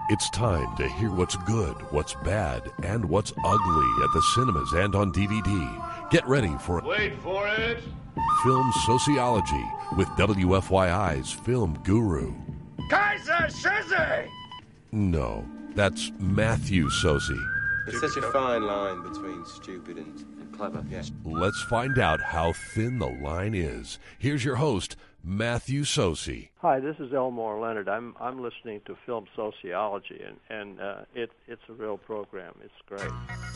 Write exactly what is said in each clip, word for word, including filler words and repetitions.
It's time to hear what's good, what's bad, and what's ugly at the cinemas and on D V D. Get ready for Wait for it. Film Sociology with W F Y I's film guru. Kaiser Soze! No, that's Matthew Sosi. It's such a fine line between stupid and, and clever. Yes. Let's find out how thin the line is. Here's your host, Matthew Sosi. Hi, this is Elmore Leonard. I'm I'm listening to Film Sociology, and and uh, it it's a real program. It's great.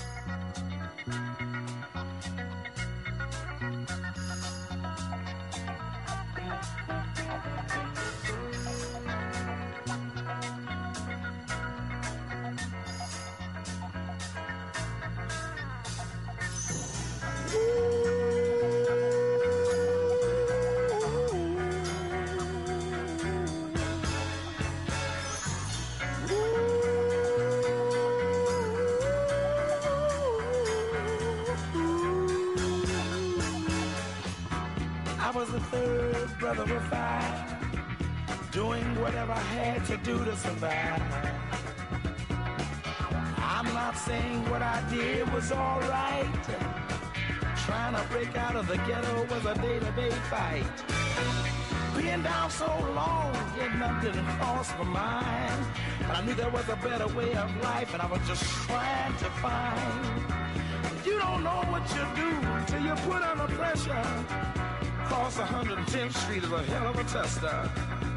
I was the third brother of five, doing whatever I had to do to survive. I'm not saying what I did was all right. Trying to break out of the ghetto was a day-to-day fight. Being down so long, getting up didn't cross my mind. But I knew there was a better way of life, and I was just trying to find. You don't know what you do till you put under pressure. Across one hundred tenth Street is a hell of a tester.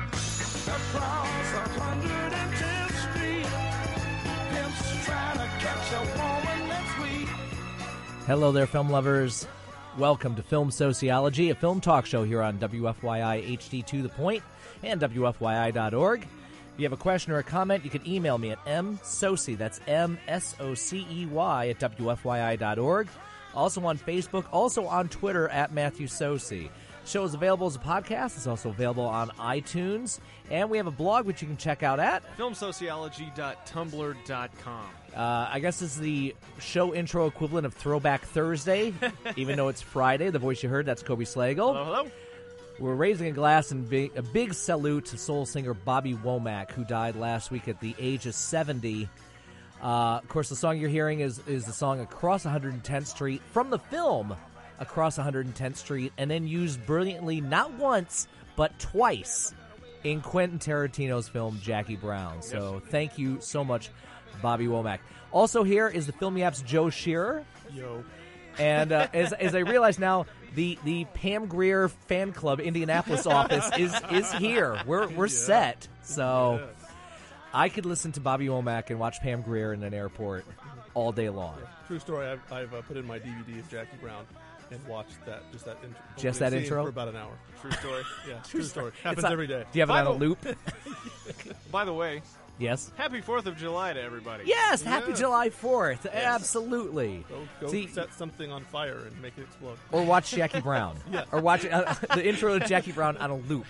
Across one hundred tenth Street, pimps trying to catch a woman next week. Hello there, film lovers. Welcome to Film Sociology, a film talk show here on W F Y I H D to the Point and W F Y I dot org. If you have a question or a comment, you can email me at msocey, that's M S O C E Y, at W F Y I dot org. Also on Facebook, also on Twitter at Matthew Sosi. The show is available as a podcast. It's also available on iTunes. And we have a blog which you can check out at film sociology dot tumblr dot com. Uh, I guess this is the show intro equivalent of Throwback Thursday, even though it's Friday. The voice you heard, that's Kobe Slagle. Hello, hello. We're raising a glass and big, a big salute to soul singer Bobby Womack, who died last week at the age of seventy. Uh, of course, the song you're hearing is, is the song Across one hundred tenth Street from the film Across one hundred tenth Street, and then used brilliantly not once, but twice in Quentin Tarantino's film Jackie Brown. So yes. Thank you so much, Bobby Womack. Also here is the Film Yap's Joe Shearer. Yo. And uh, as, as I realize now, the, the Pam Grier Fan Club Indianapolis office is, is here. We're, we're yeah. set. So... Yes. I could listen to Bobby Womack and watch Pam Grier in an airport all day long. Yeah. True story. I've, I've uh, put in my D V D of Jackie Brown and watched that just that intro. Just that intro for about an hour. True story. Yeah, true story. Happens every day. Do you have it on a loop? By the way, yes. Happy Fourth of July to everybody. Yes, yeah. Happy July Fourth. Yes. Absolutely. Go, go See, set something on fire and make it explode. Or watch Jackie Brown. Yeah. Or watch uh, the intro to Jackie Brown on a loop.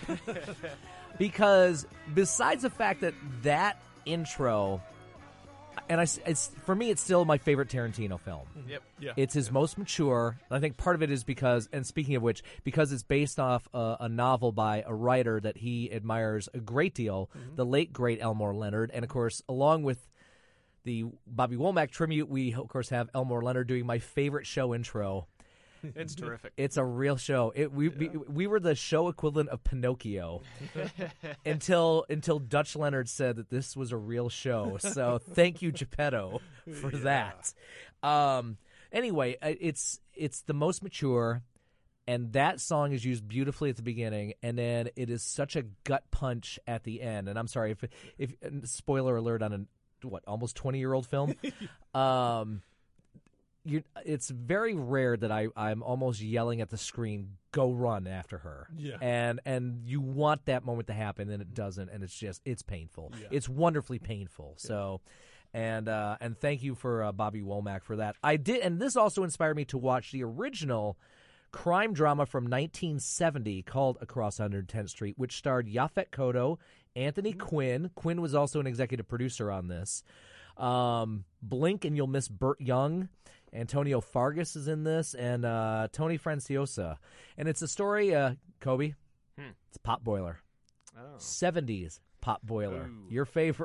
Because besides the fact that that intro, and I, it's for me, it's still my favorite Tarantino film. Yep. Yeah. It's his yeah. most mature. I think part of it is because, and speaking of which, because it's based off a, a novel by a writer that he admires a great deal, mm-hmm. the late, great Elmore Leonard. And, of course, along with the Bobby Womack tribute, we, of course, have Elmore Leonard doing my favorite show intro. It's terrific. It's a real show. It, we, yeah. we we were the show equivalent of Pinocchio until until Dutch Leonard said that this was a real show. So thank you, Geppetto, for yeah. that. Um. Anyway, it's it's the most mature, and that song is used beautifully at the beginning, and then it is such a gut punch at the end. And I'm sorry if if spoiler alert on a what almost twenty year old film. um. You, it's very rare that I, I'm almost yelling at the screen, go run after her. Yeah. And and you want that moment to happen, and it doesn't, and it's just, it's painful. Yeah. It's wonderfully painful. Yeah. So, and uh, and thank you for uh, Bobby Womack for that. I did, and this also inspired me to watch the original crime drama from nineteen seventy called Across one hundred tenth Street, which starred Yaphet Kotto, Anthony mm-hmm. Quinn. Quinn was also an executive producer on this. Um, blink and you'll miss Burt Young. Antonio Fargas is in this, and uh, Tony Franciosa. And it's a story, uh, Kobe, hmm. it's Pot Boiler. Oh. seventies Pot Boiler. Ooh. Your favorite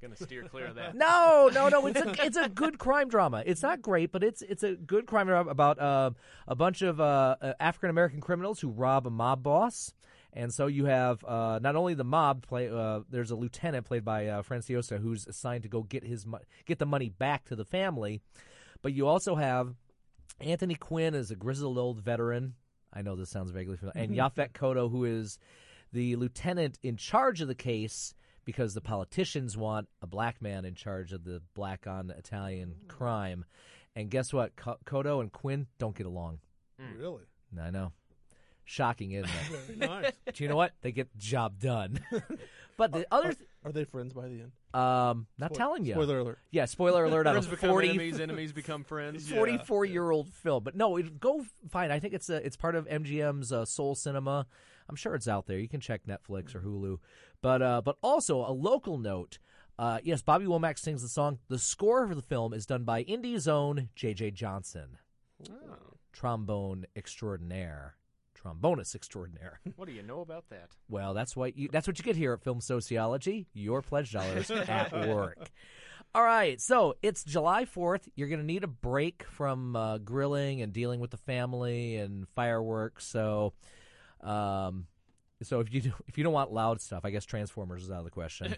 Gonna steer clear of that. No, no, no. It's a it's a good crime drama. It's not great, but it's it's a good crime drama about uh, a bunch of uh, uh, African American criminals who rob a mob boss. And so you have uh, not only the mob play. Uh, there's a lieutenant played by uh, Franciosa who's assigned to go get his mo- get the money back to the family, but you also have Anthony Quinn as a grizzled old veteran. I know this sounds vaguely familiar, and Yaphet Kotto, who is the lieutenant in charge of the case because the politicians want a black man in charge of the black on Italian crime. And guess what? K- Kotto and Quinn don't get along. Really? I know. Shocking, isn't it? Very nice. But you know what? They get the job done. But the other, th- Are they friends by the end? um, not Spoil- telling you. Spoiler alert. Yeah, spoiler alert on a Friends become forty, enemies, enemies become friends. forty-four-year-old film. But no, it, go find. I think it's a, it's part of M G M's uh, Soul Cinema. I'm sure it's out there. You can check Netflix or Hulu. But uh, but also a local note. Uh, yes, Bobby Womack sings the song. The score for the film is done by Indie's own J J Johnson, Oh. trombone extraordinaire, trombonist extraordinaire. What do you know about that? Well, that's what you that's what you get here at Film Sociology. Your pledge dollars at work. All right, so it's July fourth. You're going to need a break from uh, grilling and dealing with the family and fireworks. So, um, so if you do, if you don't want loud stuff, I guess Transformers is out of the question.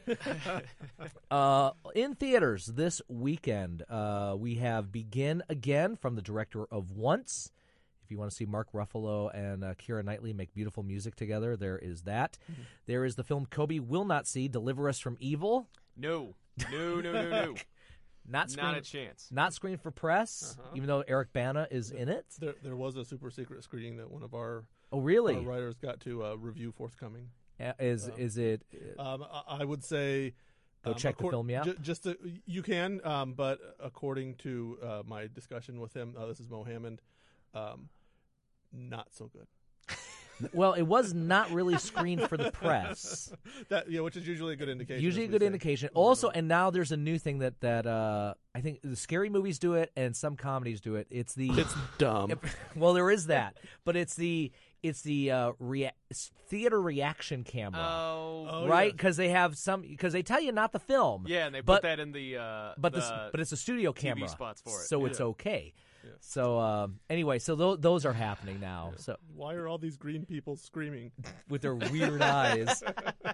uh, in theaters this weekend, uh, we have Begin Again from the director of Once. If you want to see Mark Ruffalo and uh, Keira Knightley make beautiful music together, there is that. Mm-hmm. There is the film Kobe will not see, Deliver Us from Evil. No, no, no, no, no. Not screen, Not a chance. Not screened for press, Uh-huh. even though Eric Bana is in it. There, there was a super secret screening that one of our, Oh, really? our writers got to uh, review forthcoming. Uh, is Um, is it? Um, I, I would say Go um, check the accor- film out. ju- just to, you can, um, but according to uh, my discussion with him, uh, this is Mo Hammond. Um, not so good. Well, it was not really screened for the press. That yeah, which is usually a good indication. Usually a as we good say. indication. Over and Also, over. and now there's a new thing that that uh, I think the scary movies do it, and some comedies do it. It's the it's dumb. well, there is that, but it's the it's the uh, rea- theater reaction camera. Oh, Oh, right? yeah. Because they have some. Because they tell you not the film. yeah, and they put but, that in the. Uh, But the, the, but it's a studio T V camera, spots for it. so it's Yeah. okay. Yeah. So um, anyway, so th- those are happening now. So Why are all these green people screaming? with their weird eyes.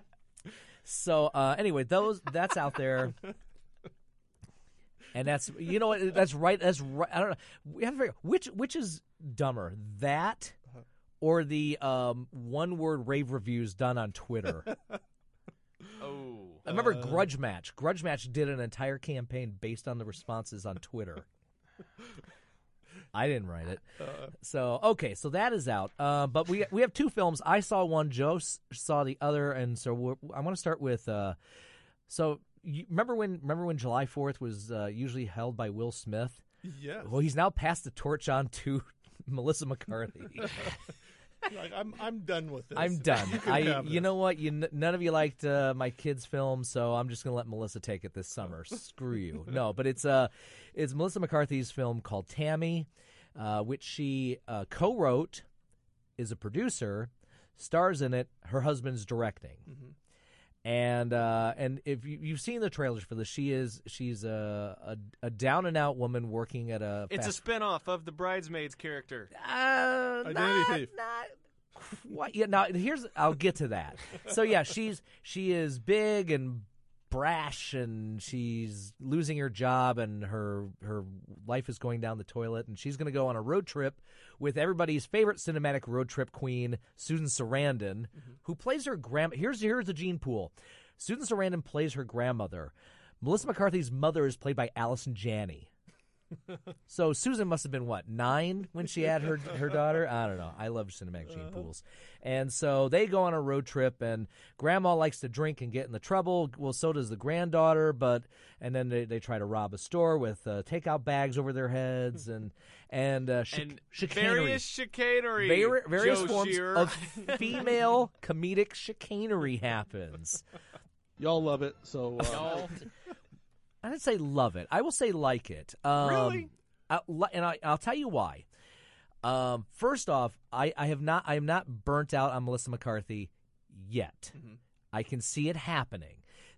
So uh, anyway, those that's out there. And that's you know what that's right that's right I don't know we have to figure which which is dumber, that or the um, one word rave reviews done on Twitter. Oh. I remember Uh, Grudge Match. Grudge Match did an entire campaign based on the responses on Twitter. I didn't write it. Uh, So okay, so that is out. Uh, but we we have two films. I saw one. Joe s- saw the other, and so we're, I want to start with. Uh, so you, remember when remember when July fourth was uh, usually held by Will Smith? yes. Well, he's now passed the torch on to Melissa McCarthy. Like, I'm I'm done with this. I'm done. You can I have you this. know what? You n- none of you liked uh, my kids' film, so I'm just gonna let Melissa take it this summer. Screw you. No, but it's uh it's Melissa McCarthy's film called Tammy, uh, which she uh, co-wrote, is a producer, stars in it. Her husband's directing. Mhm. And uh, and if you, you've seen the trailers for this, she is she's a a, a down and out woman working at a. It's a fast spinoff of the Bridesmaids character. Uh, Identity not, thief. Not quite. Yeah. Now here's. I'll get to that. So yeah, she's she is big and brash, and she's losing her job, and her her life is going down the toilet, and she's going to go on a road trip with everybody's favorite cinematic road trip queen, Susan Sarandon, Mm-hmm. who plays her grand. Here's here's the gene pool. Susan Sarandon plays her grandmother. Melissa McCarthy's mother is played by Allison Janney. So Susan must have been, what, nine when she had her her daughter? I don't know. I love cinematic gene pools. And so they go on a road trip, and Grandma likes to drink and get in the trouble. Well, so does the granddaughter, but and then they, they try to rob a store with uh, takeout bags over their heads and and, uh, chic- And chicanery. various chicanery. Vari- various Joe forms Shearer. of female comedic chicanery happens. Y'all love it, so uh, Y'all. I didn't say love it. I will say like it. Um, Really? I, li- and I, I'll tell you why. Um, first off, I, I have not. I am not burnt out on Melissa McCarthy yet. Mhm. I can see it happening.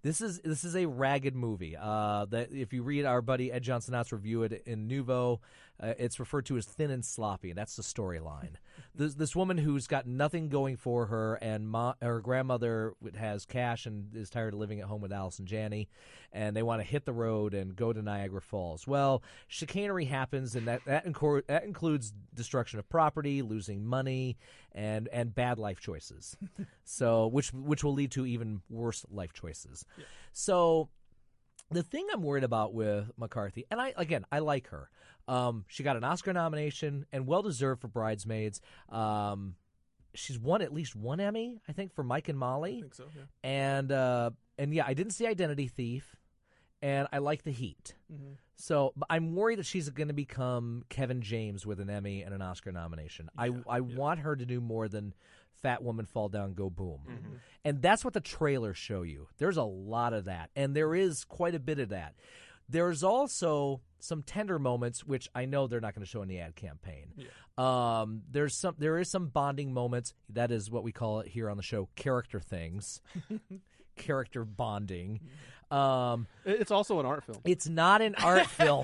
This is this is a ragged movie. Uh, that if you read our buddy Ed Johnson's review it in Nuvo, uh, it's referred to as thin and sloppy, and that's the storyline. this this woman who's got nothing going for her, and mo- her grandmother has cash and is tired of living at home with Alice and Janney, and they want to hit the road and go to Niagara Falls. Well, chicanery happens, and that that, inco- that includes destruction of property, losing money, and and bad life choices. so which which will lead to even worse life choices. Yeah. So the thing I'm worried about with McCarthy, and I again I like her. Um, she got an Oscar nomination and well deserved for Bridesmaids. Um, she's won at least one Emmy, I think, for Mike and Molly. I think so. Yeah. And uh, and yeah, I didn't see Identity Thief, and I like The Heat. Mm-hmm. So but I'm worried that she's going to become Kevin James with an Emmy and an Oscar nomination. Yeah, I I yeah. want her to do more than Fat Woman Fall Down Go Boom. Mm-hmm. And that's what the trailers show you. There's a lot of that, and there is quite a bit of that. There's also some tender moments, which I know they're not going to show in the ad campaign. Yeah. Um, there's some, there is some bonding moments. That is what we call it here on the show, character things, character bonding. Um, it's also an art film. It's not an art film.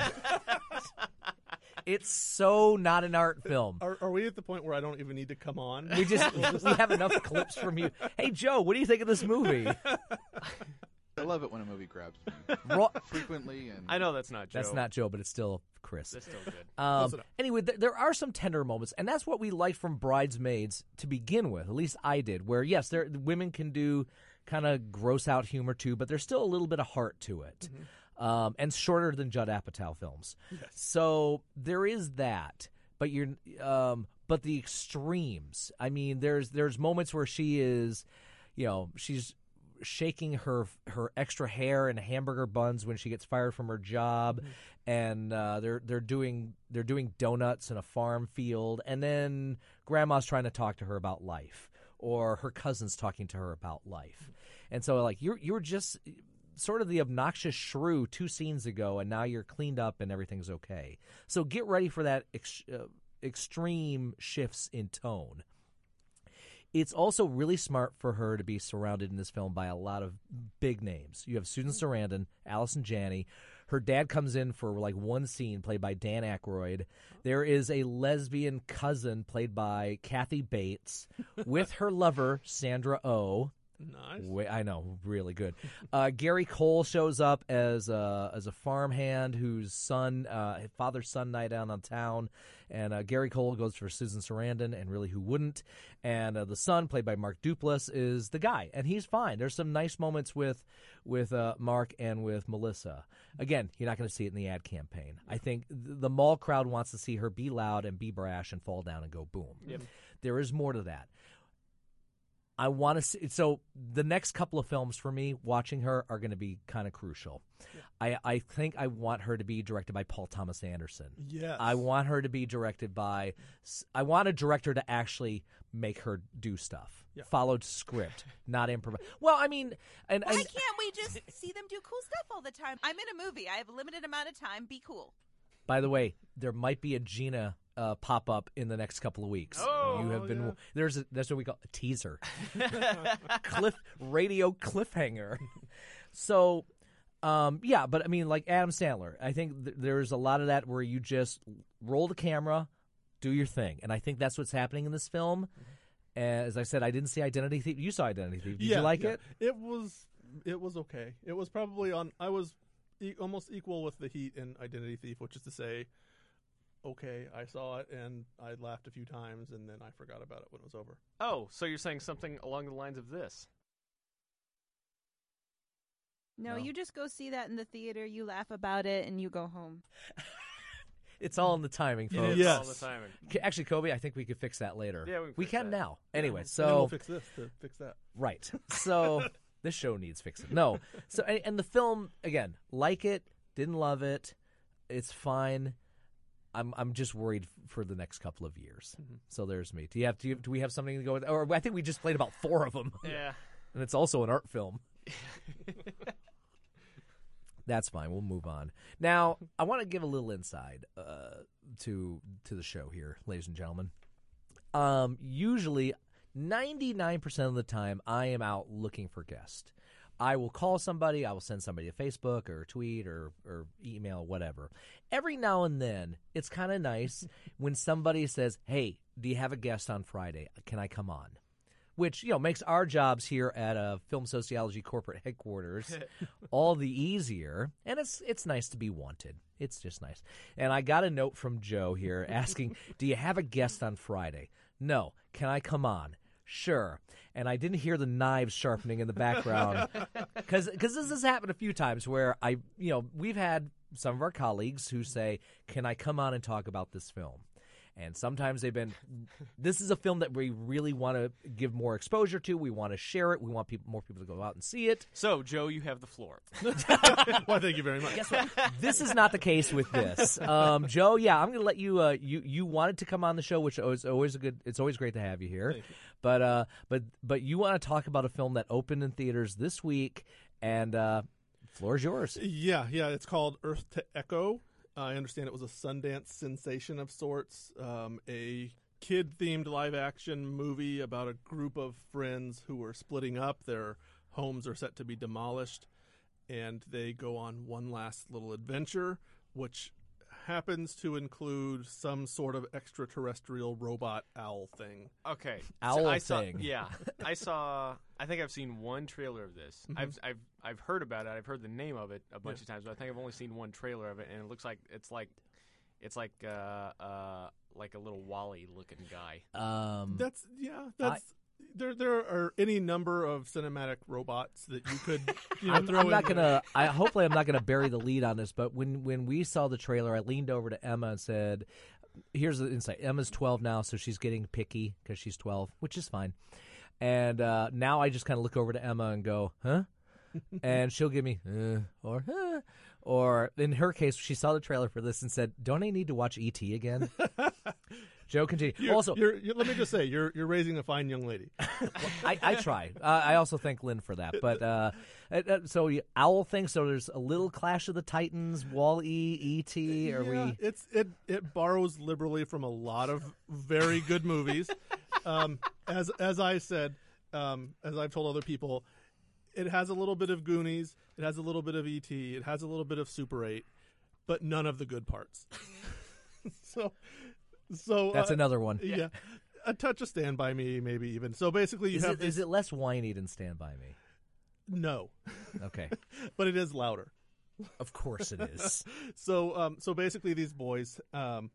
It's so not an art film. Are, are we at the point where I don't even need to come on? We just we have enough clips from you. Hey, Joe, what do you think of this movie? I love it when a movie grabs me Ro- frequently. And I know that's not Joe. That's not Joe, but it's still Chris. It's still good. Um, anyway, th- there are some tender moments, and that's what we liked from Bridesmaids to begin with. At least I did. Where yes, there women can do kind of gross out humor too, but there's still a little bit of heart to it. Mm-hmm. Um, and shorter than Judd Apatow films. Yes. So there is that, but you're, um, but the extremes. I mean, there's there's moments where she is, you know, she's shaking her her extra hair in hamburger buns when she gets fired from her job, mm-hmm. and uh, they're they're doing they're doing donuts in a farm field, and then Grandma's trying to talk to her about life, or her cousin's talking to her about life, mm-hmm. and so like you're you're just sort of the obnoxious shrew two scenes ago, and now you're cleaned up and everything's okay. So get ready for that ex- uh, extreme shifts in tone. It's also really smart for her to be surrounded in this film by a lot of big names. You have Susan Sarandon, Allison Janney. Her dad comes in for like one scene, played by Dan Aykroyd. There is a lesbian cousin played by Kathy Bates with her lover, Sandra Oh. Nice. Wait, I know, really good. Uh, Gary Cole shows up as a, as a farmhand whose son, uh, father's son night out on town, and uh, Gary Cole goes for Susan Sarandon, and really who wouldn't? And uh, the son, played by Mark Duplass, is the guy, and he's fine. There's some nice moments with with uh, Mark and with Melissa. Again, you're not going to see it in the ad campaign. I think th- the mall crowd wants to see her be loud and be brash and fall down and go boom. Yep. There is more to that. I want to see. So the next couple of films for me, watching her, are going to be kind of crucial. Yeah. I, I think I want her to be directed by Paul Thomas Anderson. Yes. I want her to be directed by. I want a director to actually make her do stuff. Yeah. Followed script, not improvise. Well, I mean, and why and, can't we just see them do cool stuff all the time? I'm in a movie. I have a limited amount of time. Be cool. By the way, there might be a Gina uh, pop up in the next couple of weeks. Oh, you have been yeah. there's a, that's what we call a teaser, cliff radio cliffhanger. So, um, yeah, but I mean, like Adam Sandler, I think th- there's a lot of that where you just roll the camera, do your thing, and I think that's what's happening in this film. Mm-hmm. As I said, I didn't see Identity Thief. You saw Identity Thief. Did yeah, you like yeah. it? It was it was okay. It was probably on. I was. E- almost equal with The Heat and Identity Thief, which is to say, okay, I saw it and I laughed a few times and then I forgot about it when it was over. Oh, so you're saying something along the lines of this? No, No. you just go see that in the theater, you laugh about it, and you go home. It's all in the timing, folks. It's Yes. all the timing. K- Actually, Kobe, I think we could fix that later. Yeah, we can we fix can that. now. Anyway, And so we'll fix this to fix that. right. So this show needs fixing. No. So and, and the film again, like it, didn't love it. It's fine. I'm I'm just worried f- for the next couple of years. Mm-hmm. So there's me. Do you have do, you, do we have something to go with? Or I think we just played about four of them. Yeah. And it's also an art film. That's fine. We'll move on. Now, I want to give a little insight uh, to to the show here, ladies and gentlemen. Um, usually, ninety-nine percent of the time, I am out looking for guests. I will call somebody, I will send somebody a Facebook or a tweet or, or email, whatever. Every now and then, it's kind of nice when somebody says, hey, do you have a guest on Friday? Can I come on? Which, you know, makes our jobs here at a Film Sociology corporate headquarters all the easier. And it's it's nice to be wanted. It's just nice. And I got a note from Joe here asking, do you have a guest on Friday? No. Can I come on? Sure. And I didn't hear the knives sharpening in the background because this has happened a few times where I, you know, we've had some of our colleagues who say, can I come on and talk about this film? And sometimes they've been, this is a film that we really want to give more exposure to. We want to share it. We want people, more people to go out and see it. So, Joe, you have the floor. Well, thank you very much. Guess what? This is not the case with this. Um, Joe, yeah, I'm going to let you, uh, you, you wanted to come on the show, which is always a good, it's always great to have you here. Thank you. But, uh, but, but you want to talk about a film that opened in theaters this week, and uh, floor is yours. Yeah, yeah, it's called Earth to Echo. I understand it was a Sundance sensation of sorts, um, a kid-themed live-action movie about a group of friends who are splitting up. Their homes are set to be demolished, and they go on one last little adventure, which happens to include some sort of extraterrestrial robot owl thing. Okay, Owl so I saw, thing. Yeah, I saw. I think I've seen one trailer of this. Mm-hmm. I've I've I've heard about it. I've heard the name of it a bunch Yeah. of times, but I think I've only seen one trailer of it, and it looks like it's like it's like uh uh like a little Wall-E looking guy. Um, That's yeah. That's there. There are any number of cinematic robots that you could you know I'm, throw I'm in not there. gonna. I hopefully I'm not gonna bury the lead on this. But when when we saw the trailer, I leaned over to Emma and said, "Here's the insight. Emma's twelve now, so she's getting picky because she's twelve, which is fine." And uh, now I just kind of look over to Emma and go, "Huh?" And she'll give me uh, or huh. Or in her case, she saw the trailer for this and said, "Don't I need to watch E T again?" Joe, continue. You're, also, you're, you're, let me just say, you're you're raising a fine young lady. I, I try. Uh, I also thank Lynn for that. But uh, uh, so you- Owl thing. So there's a little Clash of the Titans, Wall-E, E T. Are yeah, we? It's it it borrows liberally from a lot of very good movies. Um, as as I said, um, as I've told other people, it has a little bit of Goonies, it has a little bit of E T, it has a little bit of Super eight, but none of the good parts. so, so That's uh, another one. Yeah, a touch of Stand By Me, maybe even. So basically, you Is have it, this, is it less whiny than Stand By Me? no, Okay. but it is louder. Of course it is. So, um, so basically, these boys, um,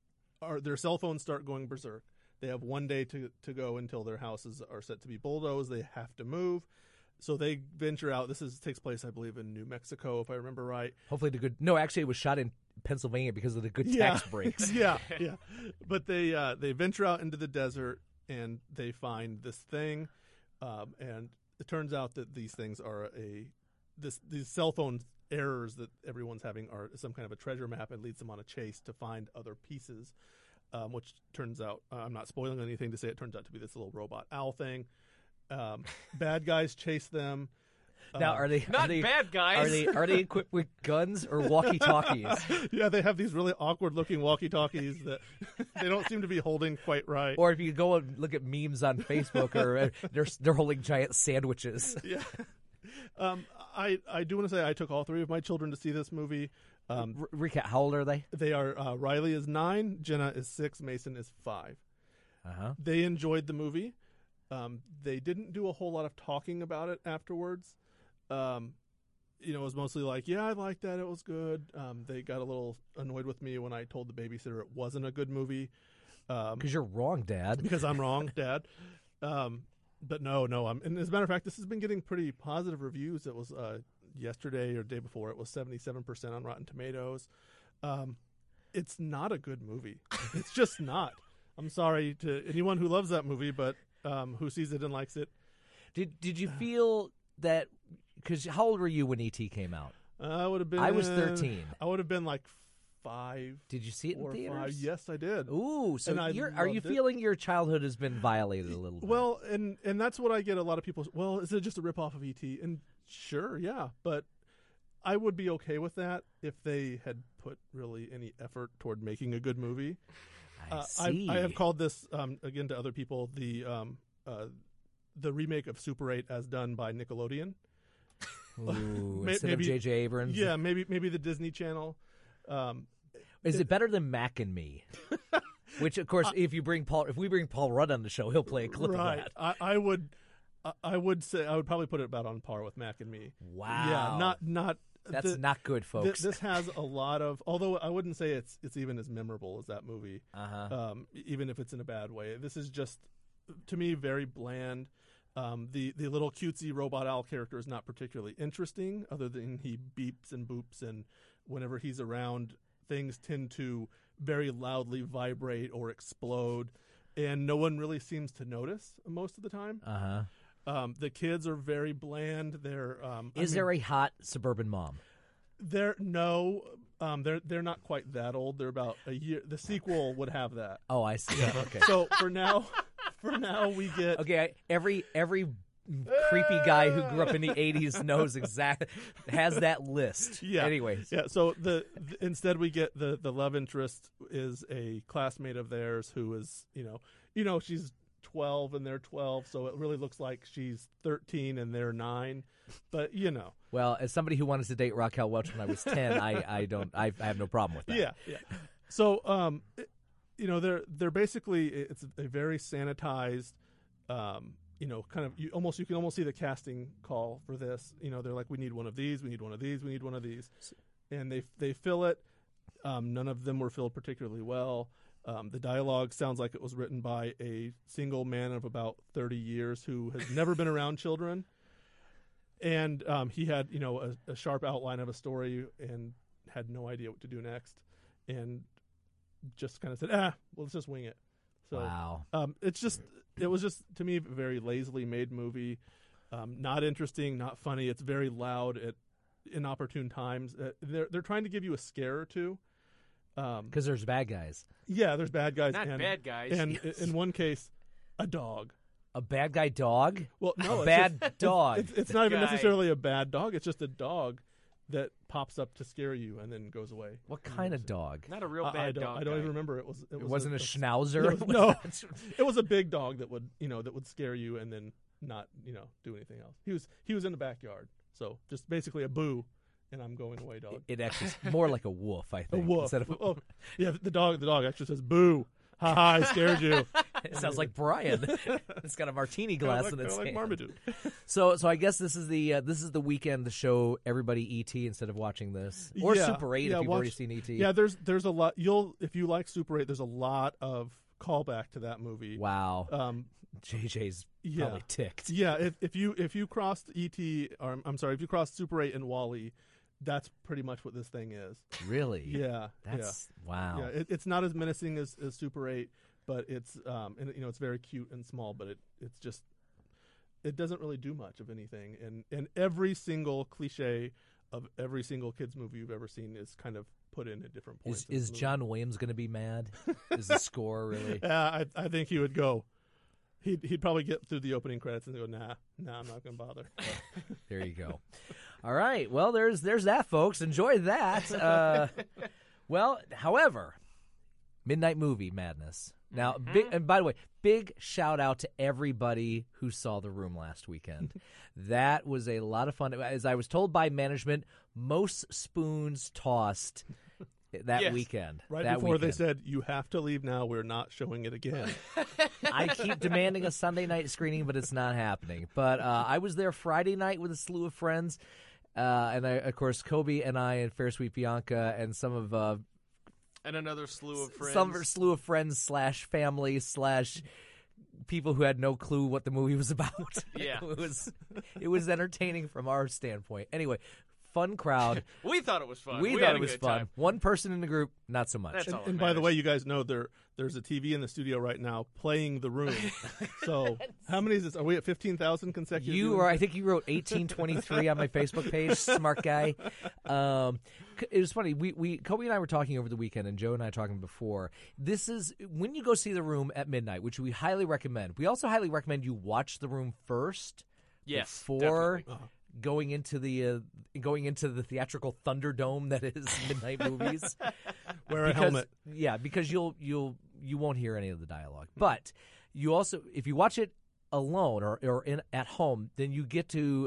are their cell phones start going berserk. They have one day to to go until their houses are set to be bulldozed. They have to move, so they venture out. This is takes place, I believe, in New Mexico, if I remember right. Hopefully the good. No, actually, it was shot in Pennsylvania because of the good Yeah. tax breaks. yeah, yeah. But they uh, they venture out into the desert and they find this thing, um, and it turns out that these things are a this these cell phone errors that everyone's having are some kind of a treasure map, and leads them on a chase to find other pieces. Um, which turns out, uh, I'm not spoiling anything to say, it turns out to be this little robot owl thing. Um, bad guys chase them. Now, Uh, are they Not are they, bad guys. Are they are they equipped with guns or walkie-talkies? yeah, they have these really awkward-looking walkie-talkies that they don't seem to be holding quite right. Or if you go and look at memes on Facebook, or uh, they're they're holding giant sandwiches. yeah. Um, I I do want to say I took all three of my children to see this movie. Um, R- recap. How old are they? they are uh, Riley is nine, Jenna is six, Mason is five. Uh huh. They enjoyed the movie. Um, they didn't do a whole lot of talking about it afterwards. Um, you know, it was mostly like, yeah, I liked that. It was good. Um, they got a little annoyed with me when I told the babysitter it wasn't a good movie. Um, Because you're wrong, Dad. because I'm wrong, Dad. Um, but no, no. I'm, and as a matter of fact, this has been getting pretty positive reviews. It was uh, yesterday or the day before. It was seventy-seven percent on Rotten Tomatoes. Um, it's not a good movie. It's just not. I'm sorry to anyone who loves that movie, but um, who sees it and likes it. Did Did you feel that? Because how old were you when E T came out? I would have been. I was thirteen. I would have been like five. Did you see it in Four or theaters? five. Yes, I did. Ooh, so And I you're, are you loved it. feeling your childhood has been violated a little bit? Well, and and that's what I get a lot of people. Well, is it just a ripoff of E T? And sure, yeah, but I would be okay with that if they had put really any effort toward making a good movie. I Uh, see. I have called this um, again to other people the um, uh, the remake of Super eight as done by Nickelodeon. Ooh, May- instead maybe of J J Abrams. Yeah, maybe maybe the Disney Channel. Um, Is it better than Mac and Me? Which, of course, if you bring Paul, if we bring Paul Rudd on the show, he'll play a clip right. of that. I, I would, I- I would say I would probably put it about on par with Mac and Me. Wow. Yeah, not not. That's the- not good, folks. Th- this has a lot of, although I wouldn't say it's it's even as memorable as that movie. Uh-huh. Um, even if it's in a bad way, this is just, to me, very bland. Um, the the little cutesy robot owl character is not particularly interesting, other than he beeps and boops, and whenever he's around, things tend to very loudly vibrate or explode, and no one really seems to notice most of the time. Uh huh. Um, the kids are very bland. They're um, I Is mean, there a hot suburban mom? They're no, um, they're they're not quite that old. They're about a year. The sequel would have that. Oh, I see. Okay. So for now, for now we get Okay, I, every every creepy guy who grew up in the eighties knows exactly has that list. Yeah. Anyways, yeah. So the, the instead we get the the love interest is a classmate of theirs who is you know you know she's twelve and they're twelve, so it really looks like she's thirteen and they're nine. But you know, well, as somebody who wanted to date Raquel Welch when I was ten, I I don't I, I have no problem with that. yeah, yeah. So um, it- you know they're they're basically it's a very sanitized. Um, you know, kind of, you almost, you can almost see the casting call for this. You know, they're like, we need one of these, we need one of these, we need one of these. And they they fill it. Um, none of them were filled particularly well. Um, the dialogue sounds like it was written by a single man of about thirty years who has never been around children. And um, he had, you know, a, a sharp outline of a story and had no idea what to do next. And just kind of said, ah, well, let's just wing it. So, Wow. Um, it's just, it was just, to me, a very lazily made movie. Um, not interesting, not funny. It's very loud at inopportune times. Uh, they're they're trying to give you a scare or two. Um, Because there's bad guys. yeah, there's bad guys. Not and, bad guys. And i- in one case, a dog. A bad guy dog? Well, no, A it's bad just- dog. It's, it's not even Guy. necessarily a bad dog. It's just a dog that pops up to scare you and then goes away. What kind of dog? Not a real I- bad I don't, dog. I don't guy. even remember. It was. It, It was wasn't a, a schnauzer? It was- no, it was a big dog that would, you know, that would scare you and then not, you know, do anything else. He was he was in the backyard, so just basically a boo, and I'm going away, dog. It actually is more like a wolf, I A think. wolf. Instead of a, Oh, yeah, the dog. The dog actually says boo. Ha ha! I scared you. it sounds like Brian. It's got a martini glass Kinda in like, its kinda like hand. Marmaduke. So, so I guess this is the uh, this is the weekend to show everybody E T instead of watching this, or Yeah, Super eight yeah, if you've watch- already seen E T. Yeah, there's there's a lot. You'll if you like Super eight, there's a lot of callback to that movie. Wow. Um, J J's yeah. probably ticked. Yeah, if if you if you crossed E T, or I'm sorry, if you crossed Super eight and Wall-E, that's pretty much what this thing is. Really? Yeah, That's yeah. wow. Yeah, it, it's not as menacing as, as Super eight, but it's um and you know it's very cute and small, but it it's just it doesn't really do much of anything, and and every single cliche of every single kids movie you've ever seen is kind of put in at different points. Is in this is movie. John Williams going to be mad? Is the score really? Yeah, I I think he would go. He'd he'd probably get through the opening credits and go, nah, nah, I'm not gonna bother. There you go. All right. Well, there's there's that, folks. Enjoy that. Uh, well, however, Midnight Movie Madness. Now, Mm-hmm. big, and by the way, big shout out to everybody who saw The Room last weekend. That was a lot of fun. As I was told by management, most spoons tossed that Yes. weekend. Right that before they weekend. said, you have to leave now, we're not showing it again. I keep demanding a Sunday night screening, but it's not happening. But uh, I was there Friday night with a slew of friends. Uh, and, I, of course, Kobe and I and Fair Sweet Bianca and some of uh, And another slew of friends. some slew of friends slash family slash people who had no clue what the movie was about. Yeah. it was it was entertaining from our standpoint. Anyway, fun crowd. We thought it was fun. We, We thought had it a was good fun. time. One person in the group, not so much. That's And, all that and by the matters. way, you guys know there there's a T V in the studio right now playing The Room. So how many is this? Are we at fifteen thousand consecutive? You viewings? or I think you wrote eighteen twenty-three on my Facebook page. Smart guy. Um, c- it was funny. We we Kobe and I were talking over the weekend, and Joe and I were talking before. This is when you go see The Room at midnight, which we highly recommend. We also highly recommend you watch The Room first. Yes, Before definitely. Uh-huh. going into the uh, going into the theatrical Thunderdome that is midnight movies. Wear a Because- helmet. Yeah, because you'll you'll you won't hear any of the dialogue. But you also, if you watch it alone or or in at home, then you get to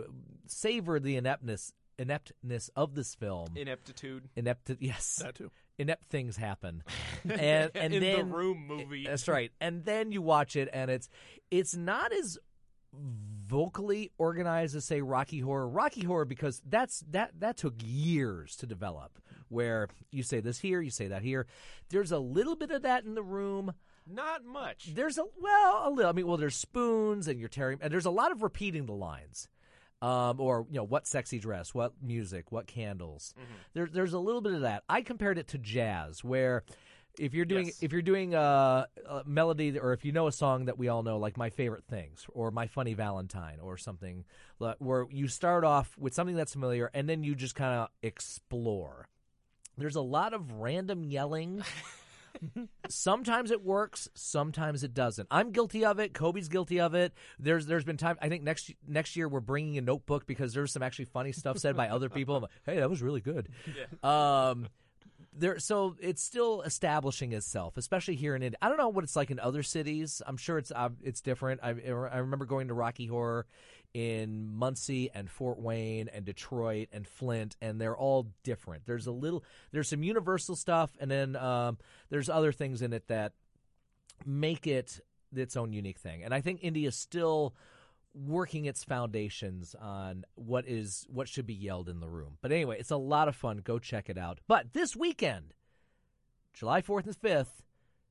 savor the ineptness ineptness of this film. Ineptitude. Inept, yes, That too. Inept things happen, and and In then the Room movie. That's right. And then you watch it, and it's it's not as vocally organized as say Rocky Horror. Rocky Horror, because that's that that took years to develop. Where you say this here, you say that here. There's a little bit of that in The Room. Not much. There's a well, a little. I mean, well, there's spoons, and you're tearing, and there's a lot of repeating the lines. Um, or you know, what sexy dress, what music, what candles. Mm-hmm. There, there's a little bit of that. I compared it to jazz, where if you're doing Yes. if you're doing a, a melody, or if you know a song that we all know, like My Favorite Things, or My Funny Valentine, or something, where you start off with something that's familiar, and then you just kind of explore. There's a lot of random yelling. Sometimes it works, sometimes it doesn't. I'm guilty of it. Kobe's guilty of it. There's there's been time. I think next next year we're bringing a notebook because there's some actually funny stuff said by other people. I'm like, hey, that was really good. Yeah. Um, there. So it's still establishing itself, especially here in India. I don't know what it's like in other cities. I'm sure it's uh, it's different. I I remember going to Rocky Horror in Muncie and Fort Wayne and Detroit and Flint, and they're all different. There's a little, there's some universal stuff, and then um, there's other things in it that make it its own unique thing. And I think India's still working its foundations on what is what should be yelled in the room. But anyway, it's a lot of fun. Go check it out. But this weekend, July fourth and fifth,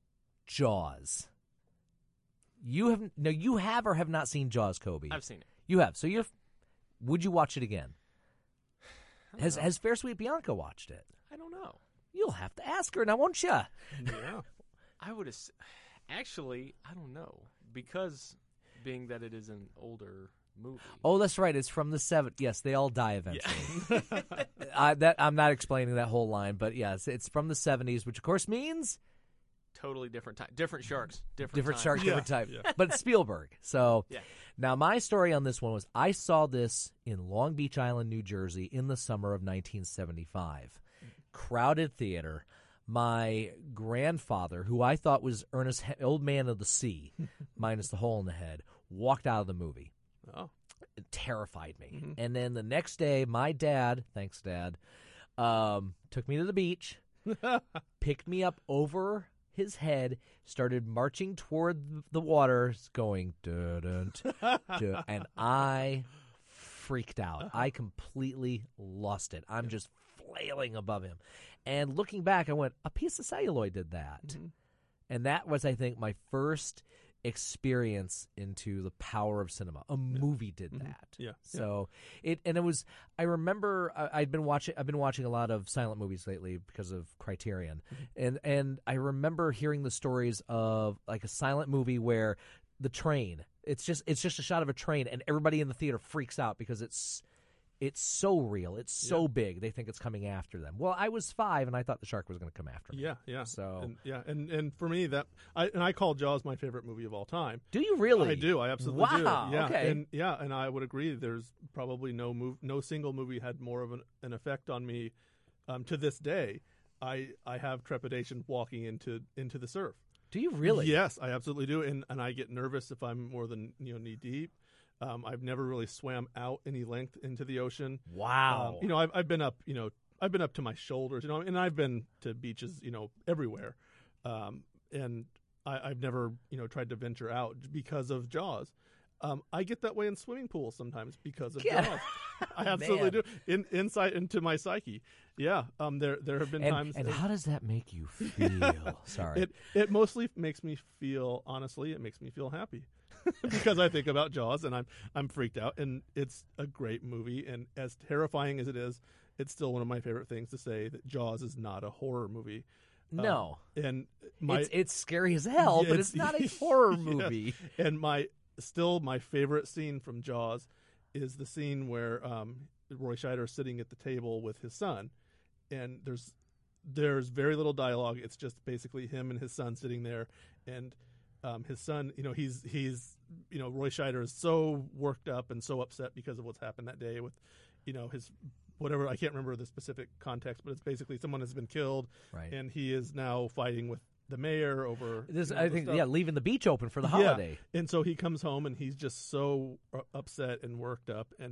Jaws. You have no, you have or have not seen Jaws, Kobe? I've seen it. You have. So you're. Would you watch it again? Has know. Has Fair Sweet Bianca watched it? I don't know. You'll have to ask her now, won't you? Yeah. I would have. Actually, I don't know. Because being that it is an older movie. Oh, that's right. It's from the seventies. Yes, they all die eventually. I, that I'm not explaining that whole line, but yes, it's from the seventies, which of course means Totally different time. Different sharks. Different, different time. shark, Yeah, different type. yeah. But it's Spielberg. So Yeah. now my story on this one was I saw this in Long Beach Island, New Jersey in the summer of nineteen seventy-five. Crowded theater. My grandfather, who I thought was Ernest, He- Old Man of the Sea, minus the hole in the head, walked out of the movie. Oh. It terrified me. Mm-hmm. And then the next day, my dad, thanks, Dad, um, took me to the beach, picked me up over his head, started marching toward the water, going, dun, dun, and I freaked out. I completely lost it. I'm just flailing above him. And looking back, I went, a piece of celluloid did that. Mm-hmm. And that was, I think, my first experience into the power of cinema. A movie did Mm-hmm. that. Yeah. So it, and it was. I remember I, I'd been watching. I've been watching a lot of silent movies lately because of Criterion, Mm-hmm. and and I remember hearing the stories of like a silent movie where the train. It's just it's just a shot of a train, and everybody in the theater freaks out because it's. It's so real. It's so Yeah. big. They think it's coming after them. Well, I was five, and I thought the shark was going to come after me. Yeah, yeah. So- and, yeah, and and for me that I and I call Jaws my favorite movie of all time. Do you really? I do. I absolutely Wow, do. Yeah, okay. and yeah, and I would agree. There's probably no move, no single movie had more of an, an effect on me um, to this day. I I have trepidation walking into into the surf. Do you really? Yes, I absolutely do, and and I get nervous if I'm more than you know knee deep. Um, I've never really swam out any length into the ocean. Wow. Um, you know, I've I've been up. You know, I've been up to my shoulders. You know, and I've been to beaches. You know, everywhere. Um, and I, I've never you know tried to venture out because of Jaws. Um, I get that way in swimming pools sometimes because of Yeah. Jaws. I absolutely Man. do. In, insight into my psyche. Yeah. Um. There there have been and, times. and that- how does that make you feel? Sorry. it it mostly makes me feel honestly. It makes me feel happy. Because I think about Jaws and I'm I'm freaked out, and it's a great movie, and as terrifying as it is, it's still one of my favorite things to say that Jaws is not a horror movie. No. Um, and my it's it's scary as hell, but it's not a horror Yeah. movie. And my still my favorite scene from Jaws is the scene where um, Roy Scheider is sitting at the table with his son, and there's there's very little dialogue. It's just basically him and his son sitting there, and um, his son, you know, he's he's you know Roy Scheider is so worked up and so upset because of what's happened that day with, you know, his whatever, I can't remember the specific context, but it's basically someone has been killed, Right. and he is now fighting with the mayor over. This, you know, I the think, stuff. yeah, leaving the beach open for the Yeah. holiday. And so he comes home and he's just so uh, upset and worked up, and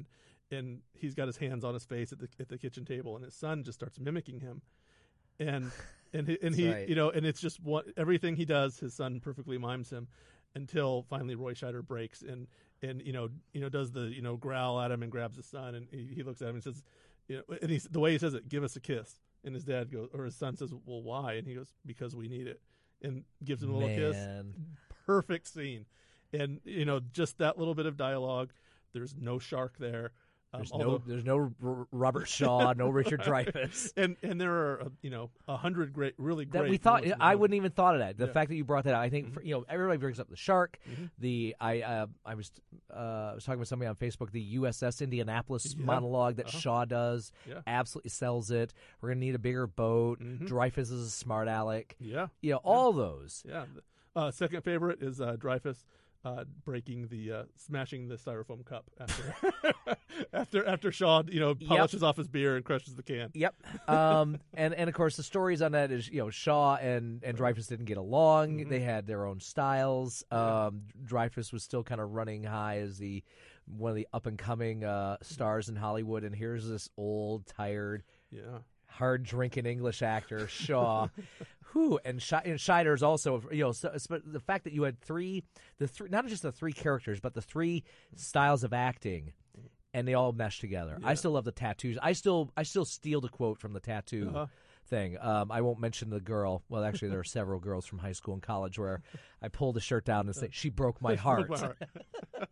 and he's got his hands on his face at the at the kitchen table, and his son just starts mimicking him, and and he, and he right. you know, and it's just what everything he does, his son perfectly mimes him, until finally Roy Scheider breaks and and you know you know does the you know growl at him and grabs his son, and he, he looks at him and says, you know, and he's the way he says it, give us a kiss, and his dad goes, or his son says, well, why? And he goes, because we need it, and gives him a little Man. kiss. Perfect scene. And, you know, just that little bit of dialogue. There's no shark there. Um, There's although, no, there's no R- Robert Shaw, no Richard Dreyfuss. and and there are uh, you know a hundred great, really great. That we thought moments in the I movie. wouldn't even thought of that. The Yeah. fact that you brought that out, I think Mhm. for, you know everybody brings up the shark. Mm-hmm. The I uh, I was uh, I was talking with somebody on Facebook. The U S S Indianapolis Yeah. monologue that Uh-huh. Shaw does Yeah. absolutely sells it. We're gonna need a bigger boat. Mhm. Dreyfuss is a smart aleck. Yeah. You know all those. Yeah. Uh, second favorite is uh, Dreyfuss uh, breaking the uh, smashing the styrofoam cup after after after Shaw you know polishes off his beer and crushes the can. Yep. Um, and, and of course the stories on that is, you know, Shaw and, and Dreyfuss didn't get along. Mhm. They had their own styles. Um, Dreyfuss was still kind of running high as the one of the up and coming uh, stars in Hollywood, and here's this old, tired, Yeah. hard drinking English actor, Shaw. Who and, Sch- and Scheider's also, you know, so, but the fact that you had three, the three, not just the three characters, but the three styles of acting, and they all mesh together. I Yeah. still love the tattoos. I still, I still steal the quote from the tattoo Uh-huh. thing. Um, I won't mention the girl. Well, actually, there are several girls from high school and college where I pull the shirt down and say, "She broke my heart." Broke my heart.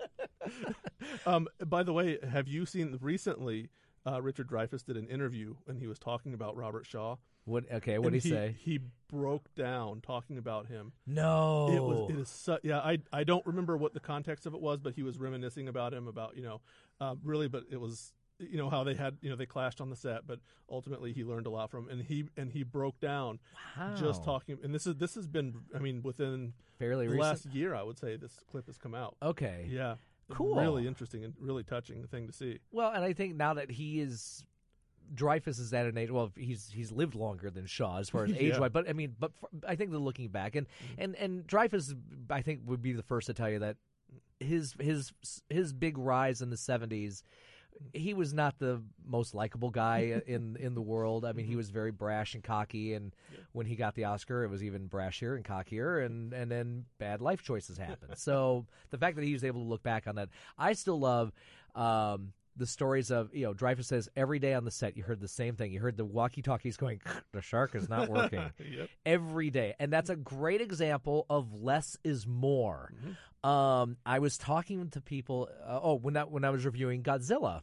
um, by the way, have you seen recently? Uh, Richard Dreyfuss did an interview and he was talking about Robert Shaw. What? Okay, what And did he, say? He broke down talking about him. No, It was. It is. Su- yeah, I. I don't remember what the context of it was, but he was reminiscing about him. About you know, uh, really. But it was you know how they had you know they clashed on the set, but ultimately he learned a lot from him, and he and he broke down Wow. just talking. And this is this has been. I mean, within fairly the recent. last year, I would say this clip has come out. Okay, Yeah. Cool. Really interesting and really touching thing to see. Well, and I think now that he is, Dreyfuss is at an age. Well, he's he's lived longer than Shaw as far as age Yeah. wise. But I mean, but for, I think that looking back, and and and Dreyfuss, I think would be the first to tell you that his his his big rise in the seventies. He was not the most likable guy in in the world. I mean, he was very brash and cocky, and when he got the Oscar, it was even brashier and cockier, and, and then bad life choices happened. So the fact that he was able to look back on that, I still love um, the stories of, you know, Dreyfuss says every day on the set you heard the same thing. You heard the walkie-talkies going, the shark is not working. Yep. Every day. And that's a great example of less is more. Mm-hmm. Um, I was talking to people. Uh, oh, when that when I was reviewing Godzilla,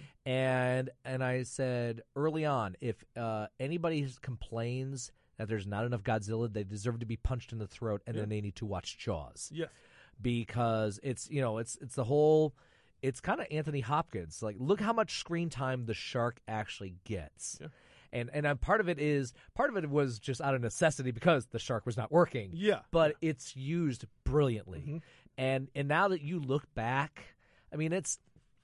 and and I said early on, if uh, anybody complains that there's not enough Godzilla, they deserve to be punched in the throat, and Yeah. then they need to watch Jaws. Yes. Because it's you know it's it's the whole. It's kind of Anthony Hopkins. Like, look how much screen time the shark actually gets. Yeah. And and uh, part of it is part of it was just out of necessity because the shark was not working. Yeah. But it's used brilliantly. Mhm. And and now that you look back, I mean, it's.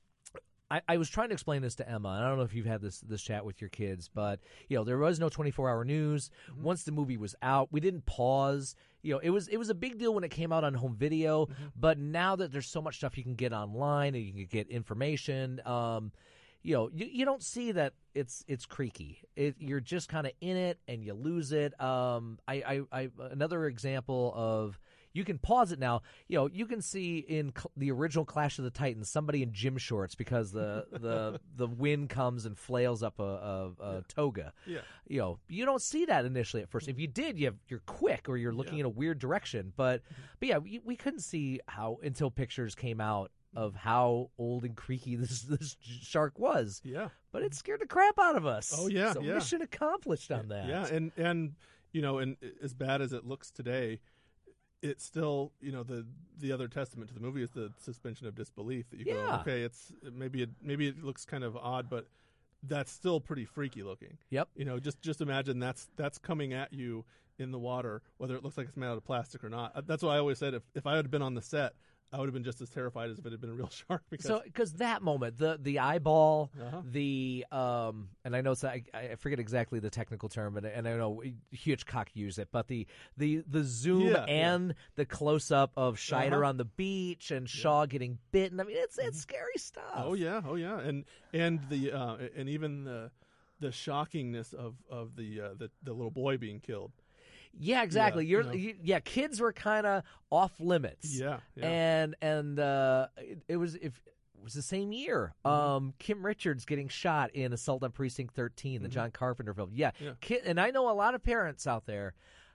I, I was trying to explain this to Emma, and I don't know if you've had this this chat with your kids, but you know there was no twenty-four hour news. Mm-hmm. Once the movie was out, we didn't pause. You know, it was it was a big deal when it came out on home video, Mm-hmm. but now that there's so much stuff you can get online and you can get information, um, you know, you, you don't see that it's it's creaky. It, you're just kind of in it and you lose it. Um, I, I, I another example of. You can pause it now. You know, you can see in cl- the original Clash of the Titans somebody in gym shorts because the the, the wind comes and flails up a, a, a Yeah. toga. Yeah. You know, you don't see that initially at first. If you did, you have, you're quick or you're looking Yeah. in a weird direction. But but yeah, we, we couldn't see how until pictures came out of how old and creaky this this shark was. Yeah. But it scared the crap out of us. Oh, yeah, So yeah. mission accomplished on that. Yeah, and and you know, and as bad as it looks today, it's still, you know, the the other testament to the movie is the suspension of disbelief that you go, Yeah. okay, it's maybe it maybe it looks kind of odd, but that's still pretty freaky looking. Yep. You know, just just imagine that's that's coming at you in the water, whether it looks like it's made out of plastic or not. That's what I always said. If if I had been on the set, I would have been just as terrified as if it had been a real shark. Because So, because that moment, the the eyeball, Uh-huh. the um, and I know it's, I, I forget exactly the technical term, and, and I know Hitchcock used it, but the the the zoom Yeah, and yeah. the close up of Scheider Uh-huh. on the beach and Shaw getting bitten. I mean, it's it's scary stuff. Oh yeah, oh yeah, and and the uh, and even the the shockingness of of the uh, the the little boy being killed. Yeah, exactly. Yeah, You're, you know. you, yeah, kids were kind of off limits. Yeah, yeah. and and uh, it, it was if it was the same year. Mm-hmm. Um, Kim Richards getting shot in Assault on Precinct thirteen, the Mhm. John Carpenter film. Yeah, Yeah. Kid, and I know a lot of parents out there.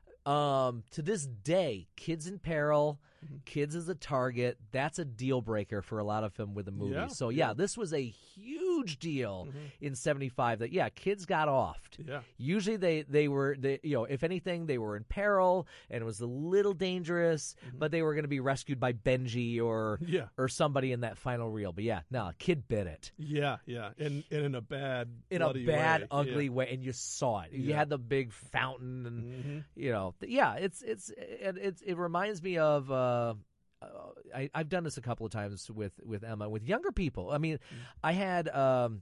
Um, to this day, kids in peril, Mm-hmm. kids as a target. That's a deal breaker for a lot of them with a movie. Yeah, so yeah, yeah. this was a huge deal Mhm. in seventy-five. That yeah, kids got offed. Yeah. Usually they, they were, they, you know, if anything, they were in peril and it was a little dangerous, but they were going to be rescued by Benji or Mm-hmm. Yeah. or somebody in that final reel. But yeah, no, a kid bit it Yeah, yeah, and and in a bad, in a bloody bad, way. ugly Yeah. way, and you saw it. You Yeah. had the big fountain, and Mhm. you know, th- yeah, it's it's it, it's it reminds me of. Uh, uh, I, I've done this a couple of times with, with Emma, with younger people. I mean, I had um,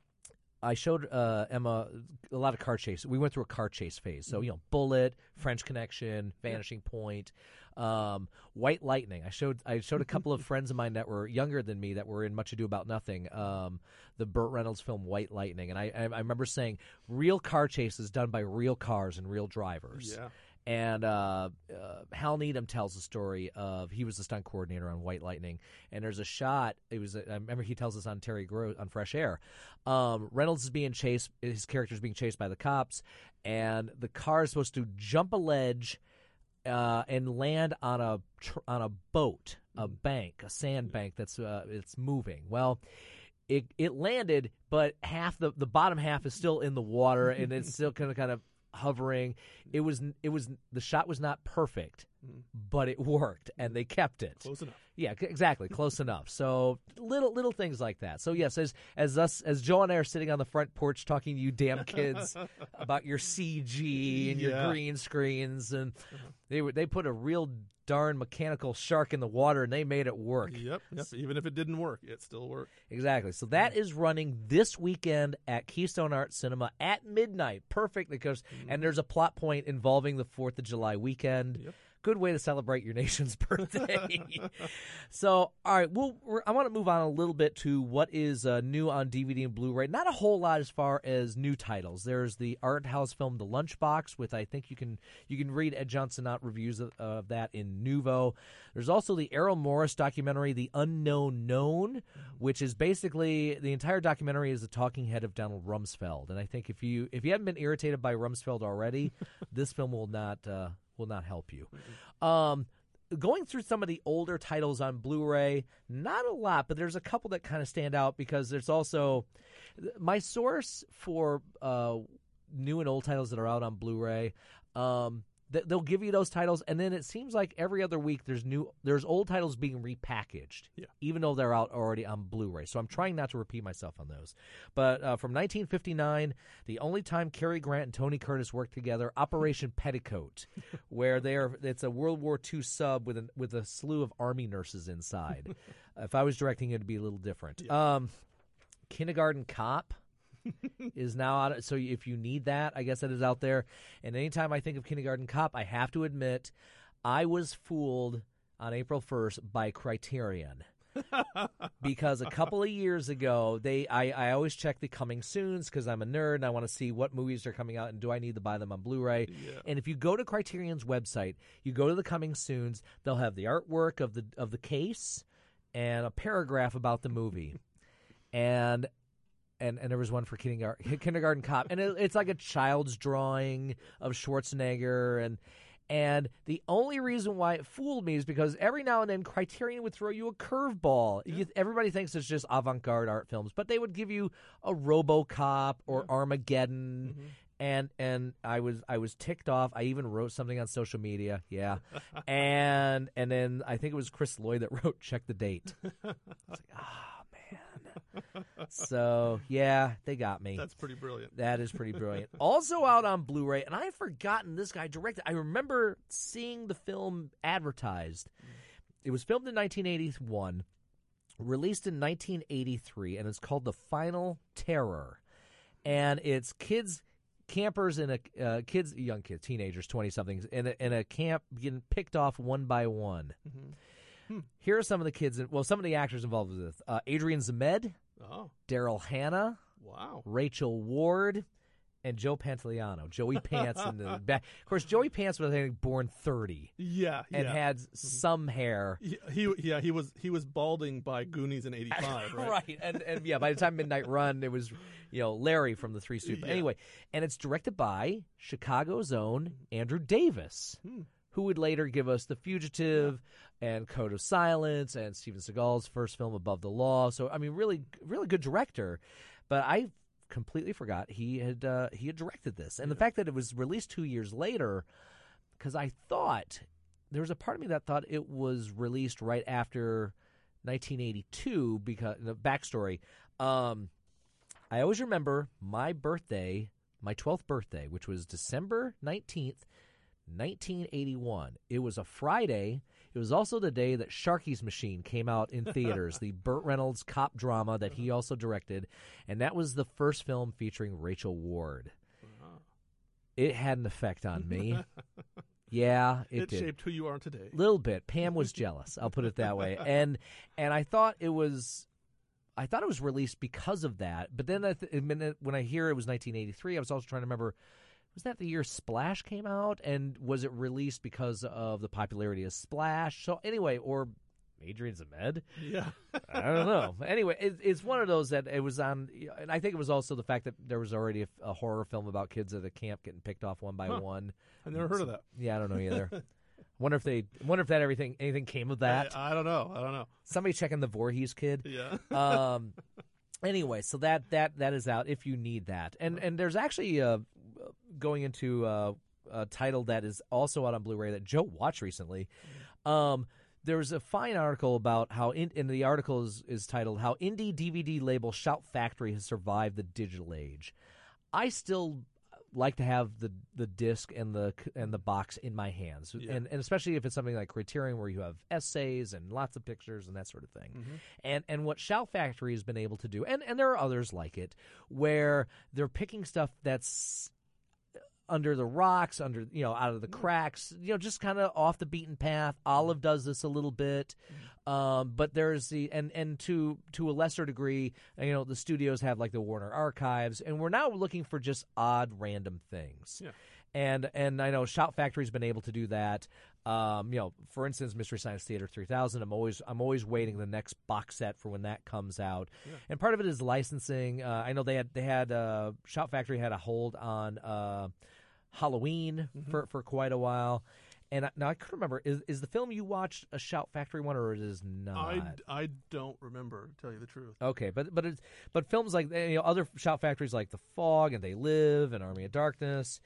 I showed uh, Emma a lot of car chase. We went through a car chase phase. So, you know, Bullet, French Connection, Vanishing Point, um, White Lightning. I showed I showed a couple of friends of mine that were younger than me that were in Much Ado About Nothing, um, the Burt Reynolds film White Lightning. And I, I, I remember saying real car chases done by real cars and real drivers. Yeah. And uh, uh, Hal Needham tells the story of he was the stunt coordinator on White Lightning, and there's a shot. It was I remember he tells us on Terry Gross on Fresh Air. Um, Reynolds is being chased. His character is being chased by the cops, and the car is supposed to jump a ledge uh, and land on a tr- on a boat, a bank, a sand bank that's uh, it's moving. Well. It it landed, but half the the bottom half is still in the water, and it's still kind of kind of hovering. It was it was the shot was not perfect, but it worked, and they kept it Close enough. Yeah, c- exactly, close enough. So little little things like that. So yes, as as us as Joe and I are sitting on the front porch talking to you damn kids about your C G and your Yeah. green screens, and they were they put a real darn mechanical shark in the water, and they made it work. Yep, yep. Even if it didn't work, it still worked. Exactly. So that is running this weekend at Keystone Art Cinema at midnight. Perfect, because and there's a plot point involving the Fourth of July weekend. Yep. Good way to celebrate your nation's birthday. So, all right, well, we're, I want to move on a little bit to what is uh, new on D V D and Blu-ray. Not a whole lot as far as new titles. There's the art house film The Lunchbox, with I think you can you can read Ed Johnson out reviews of, of that in Nuvo. There's also the Errol Morris documentary The Unknown Known, which is basically the entire documentary is the talking head of Donald Rumsfeld. And I think if you if you haven't been irritated by Rumsfeld already, this film will not uh, will not help you. Um, going through some of the older titles on Blu-ray, not a lot, but there's a couple that kind of stand out because there's also my source for uh, new and old titles that are out on Blu-ray. Um, th- they'll give you those titles, and then it seems like every other week there's new, there's old titles being repackaged, Yeah. even though they're out already on Blu-ray. So I'm trying not to repeat myself on those. But uh, from nineteen fifty-nine, the only time Cary Grant and Tony Curtis worked together, Operation Petticoat, where they are, it's a World War Two sub with an, with a slew of army nurses inside. If I was directing it, it'd be a little different. Yeah. Um, Kindergarten Cop is now out. So if you need that, I guess that is out there. And anytime I think of Kindergarten Cop, I have to admit I was fooled on April first by Criterion. Because a couple of years ago, they I, I always check the coming soons because I'm a nerd and I want to see what movies are coming out and do I need to buy them on Blu-ray. Yeah. And if you go to Criterion's website, you go to the coming soons, they'll have the artwork of the of the case and a paragraph about the movie. and and and there was one for Kindergarten, Kindergarten Cop, and it, it's like a child's drawing of Schwarzenegger, and and the only reason why it fooled me is because every now and then Criterion would throw you a curveball. Yeah. You, everybody thinks it's just avant-garde art films, but they would give you a RoboCop or Yeah. Armageddon. Mhm. And and I was I was ticked off. I even wrote something on social media. Yeah, and and then I think it was Chris Lloyd that wrote "check the date." I was like, ah, man. So yeah, they got me. That's pretty brilliant. That is pretty brilliant. Also out on Blu-ray, and I've forgotten this guy directed. I remember seeing the film advertised. it was filmed in nineteen eighty-one, released in nineteen eighty-three, and it's called The Final Terror. And it's kids, campers in a uh, kids, young kids, teenagers, twenty somethings, in a, in a camp getting picked off one by one. Mm-hmm. Hmm. Here are some of the kids, in, well, some of the actors involved with this: uh, Adrian Zemed, oh, Daryl Hannah, wow, Rachel Ward, and Joe Pantoliano, Joey Pants in the back. Of course, Joey Pants was I think born thirty. Yeah, and yeah. had some hair. He, he yeah he was he was balding by Goonies in eighty-five, right? Right, and and yeah, by the time Midnight Run, it was you know Larry from the Three Stooges. Yeah. Anyway, and it's directed by Chicago's own Andrew Davis, Hmm. who would later give us The Fugitive yeah. and Code of Silence and Steven Seagal's first film Above the Law. So I mean, really, really good director. But I completely forgot he had uh, he had directed this, and yeah. the fact that it was released two years later, because I thought there was a part of me that thought it was released right after nineteen eighty-two. Because the backstory, um, I always remember my birthday, my twelfth birthday, which was December nineteenth, nineteen eighty-one. It was a Friday. It was also the day that Sharky's Machine came out in theaters, the Burt Reynolds cop drama that he also directed, and that was the first film featuring Rachel Ward. Uh-huh. It had an effect on me. Yeah, it, it did. shaped who you are today. Little bit. Pam was jealous. I'll put it that way. And and I thought it was, I thought it was released because of that. But then I th- when I hear it was nineteen eighty-three, I was also trying to remember. Was that the year Splash came out, and was it released because of the popularity of Splash? So anyway, or Adrian Zemed? Yeah. I don't know. Anyway, it, it's one of those that it was on, and I think it was also the fact that there was already a, a horror film about kids at a camp getting picked off one by huh. one. I've never heard of that. Yeah, I don't know either. Wonder if they wonder if that everything anything came of that. I, I don't know. I don't know. Somebody checking the Voorhees Kid. Yeah. um. Anyway, so that that that is out if you need that, and and there's actually uh going into uh, a title that is also out on Blu-ray that Joe watched recently. Um, there's a fine article about how, in, and the article is, is titled "How Indie D V D Label Shout Factory Has Survived the Digital Age." I still like to have the the disc and the and the box in my hands, yeah. and and especially if it's something like Criterion where you have essays and lots of pictures and that sort of thing. Mm-hmm. And and what Shout Factory has been able to do, and and there are others like it, where they're picking stuff that's under the rocks, under you know, out of the cracks, you know, just kind of off the beaten path. Olive does this a little bit, um, but there's the and and to to a lesser degree, you know, the studios have like the Warner Archives, and we're now looking for just odd, random things. Yeah. And and I know Shout Factory's been able to do that. Um, you know, for instance, Mystery Science Theater three thousand. I'm always I'm always waiting the next box set for when that comes out. Yeah. And part of it is licensing. Uh, I know they had they had uh, Shout Factory had a hold on Uh, Halloween mm-hmm. for, for quite a while. And I, now I couldn't remember, is is the film you watched a Shout Factory one, or it is not? I, I don't remember, to tell you the truth. Okay, but but it's, but films like, you know, other Shout Factories like The Fog and They Live and Army of Darkness.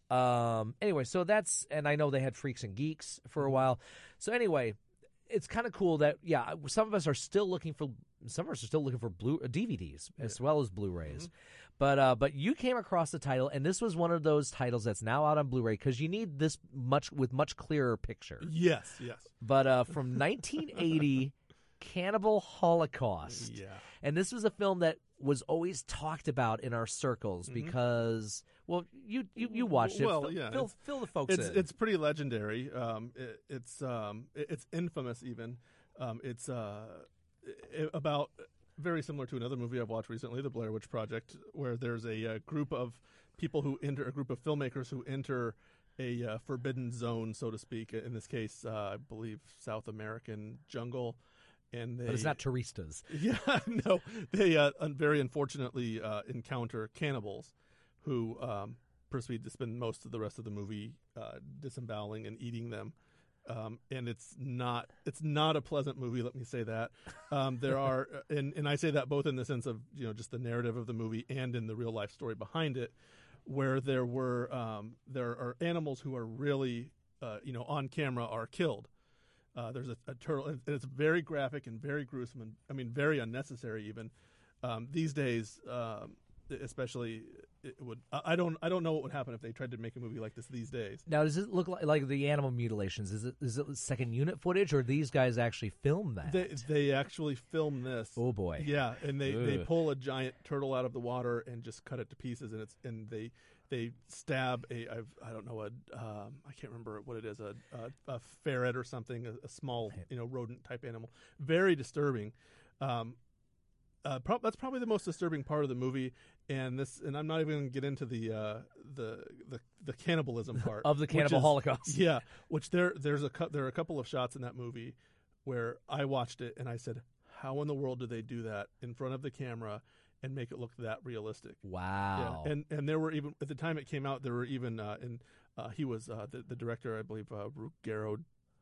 Um, anyway, so that's, and I know they had Freaks and Geeks for a while. So anyway, it's kind of cool that, yeah, some of us are still looking for, some of us are still looking for blue uh, D V Ds as well as Blu-rays. Mm-hmm. But uh, but you came across the title, and this was one of those titles that's now out on Blu-ray because you need this much with much clearer picture. Yes, yes. But uh, from nineteen eighty, Cannibal Holocaust. Yeah. And this was a film that was always talked about in our circles mm-hmm. because, well, you you, you watched it. Well, fill, yeah, fill, fill the folks it's, in. It's pretty legendary. Um, it, it's um, it, it's infamous even. Um, it's uh, it, about. Very similar to another movie I've watched recently, The Blair Witch Project, where there's a, a group of people who enter, a group of filmmakers who enter a uh, forbidden zone, so to speak. In this case, uh, I believe South American jungle, and they, but it's not Turistas. Yeah, no, they uh, un- very unfortunately uh, encounter cannibals, who um, proceed to spend most of the rest of the movie uh, disemboweling and eating them. Um, and it's not it's not a pleasant movie. Let me say that. Um, there are, and, and I say that both in the sense of, you know, just the narrative of the movie and in the real life story behind it, where there were um, there are animals who are really uh, you know on camera are killed. Uh, there's a, a turtle, and it's very graphic and very gruesome, and I mean very unnecessary even. Um, these days, um, especially it would. I I don't. I don't know what would happen if they tried to make a movie like this these days. Now, does it look like, like the animal mutilations? Is it is it second unit footage, or these guys actually filmed that? They they actually film this. Oh boy! Yeah, and they, they Ugh. pull a giant turtle out of the water and just cut it to pieces, and it's and they they stab a I've, I don't know a um, I can't remember what it is a a, a ferret or something, a, a small you know rodent type animal. Very disturbing. Um, uh, pro- that's probably the most disturbing part of the movie, and this and I'm not even going to get into the uh, the the the cannibalism part of the cannibal which is- holocaust. Yeah, which there there's a cou- there are a couple of shots in that movie where I watched it and I said, how in the world did they do that in front of the camera and make it look that realistic? Wow. Yeah. And and there were even at the time it came out, there were even uh, and uh, he was uh, the the director, I believe, uh, Ruggero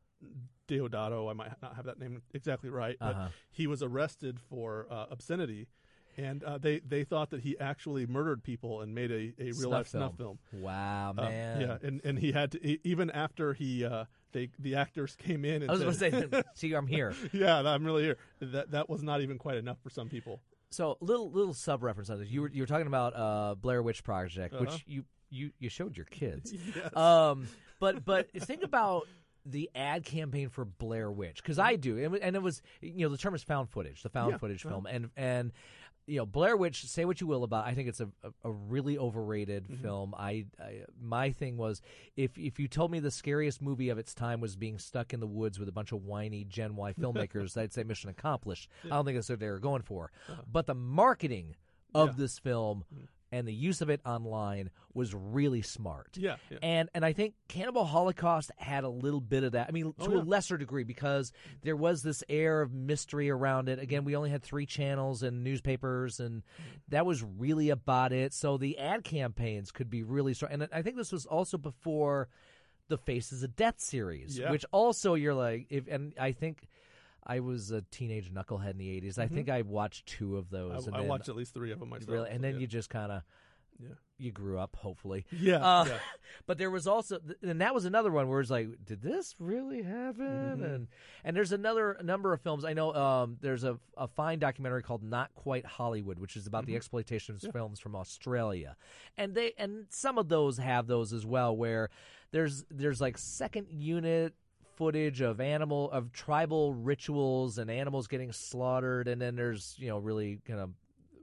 Deodato. I might not have that name exactly right, but Uh-huh. he was arrested for uh, obscenity. And uh, they, they thought that he actually murdered people and made a, a real life snuff film. Wow, Uh, man. yeah, and, and he had to e- even after he uh, they the actors came in. And I was said, going to say, see, I'm here. Yeah, I'm really here. That that was not even quite enough for some people. So, little little sub reference on this. You were you were talking about uh, Blair Witch Project, Uh-huh. which you, you, you showed your kids. Yes. Um, but but think about the ad campaign for Blair Witch, because I do, and, and it was, you know, the term is found footage, the found Yeah, footage yeah. film, and and you know, Blair Witch. Say what you will about, I think it's a a, a really overrated Mm-hmm. film. I, I my thing was, if if you told me the scariest movie of its time was being stuck in the woods with a bunch of whiny Gen Y filmmakers, I'd say mission accomplished. I don't think that's what they were going for, but the marketing of Yeah. this film. And the use of it online was really smart. Yeah, yeah. And and I think Cannibal Holocaust had a little bit of that. I mean, to Oh, a yeah. lesser degree, because there was this air of mystery around it. Again, we only had three channels and newspapers, and that was really about it. So the ad campaigns could be really strong. And I think this was also before the Faces of Death series, Yeah. which also you're like, if and I think I was a teenage knucklehead in the eighties. I think I watched two of those. I, and I then- watched at least three of them myself. Really, and so, then yeah. you just kind of Yeah. you grew up, hopefully. Yeah, Uh, yeah. But there was also, and that was another one where it's like, did this really happen? Mm-hmm. And and there's another number of films. I know um, there's a, a fine documentary called Not Quite Hollywood, which is about Mm-hmm. the exploitation of films from Australia, and they and some of those have those as well, where there's there's like second unit footage of animal of tribal rituals and animals getting slaughtered, and then there's, you know, really kind of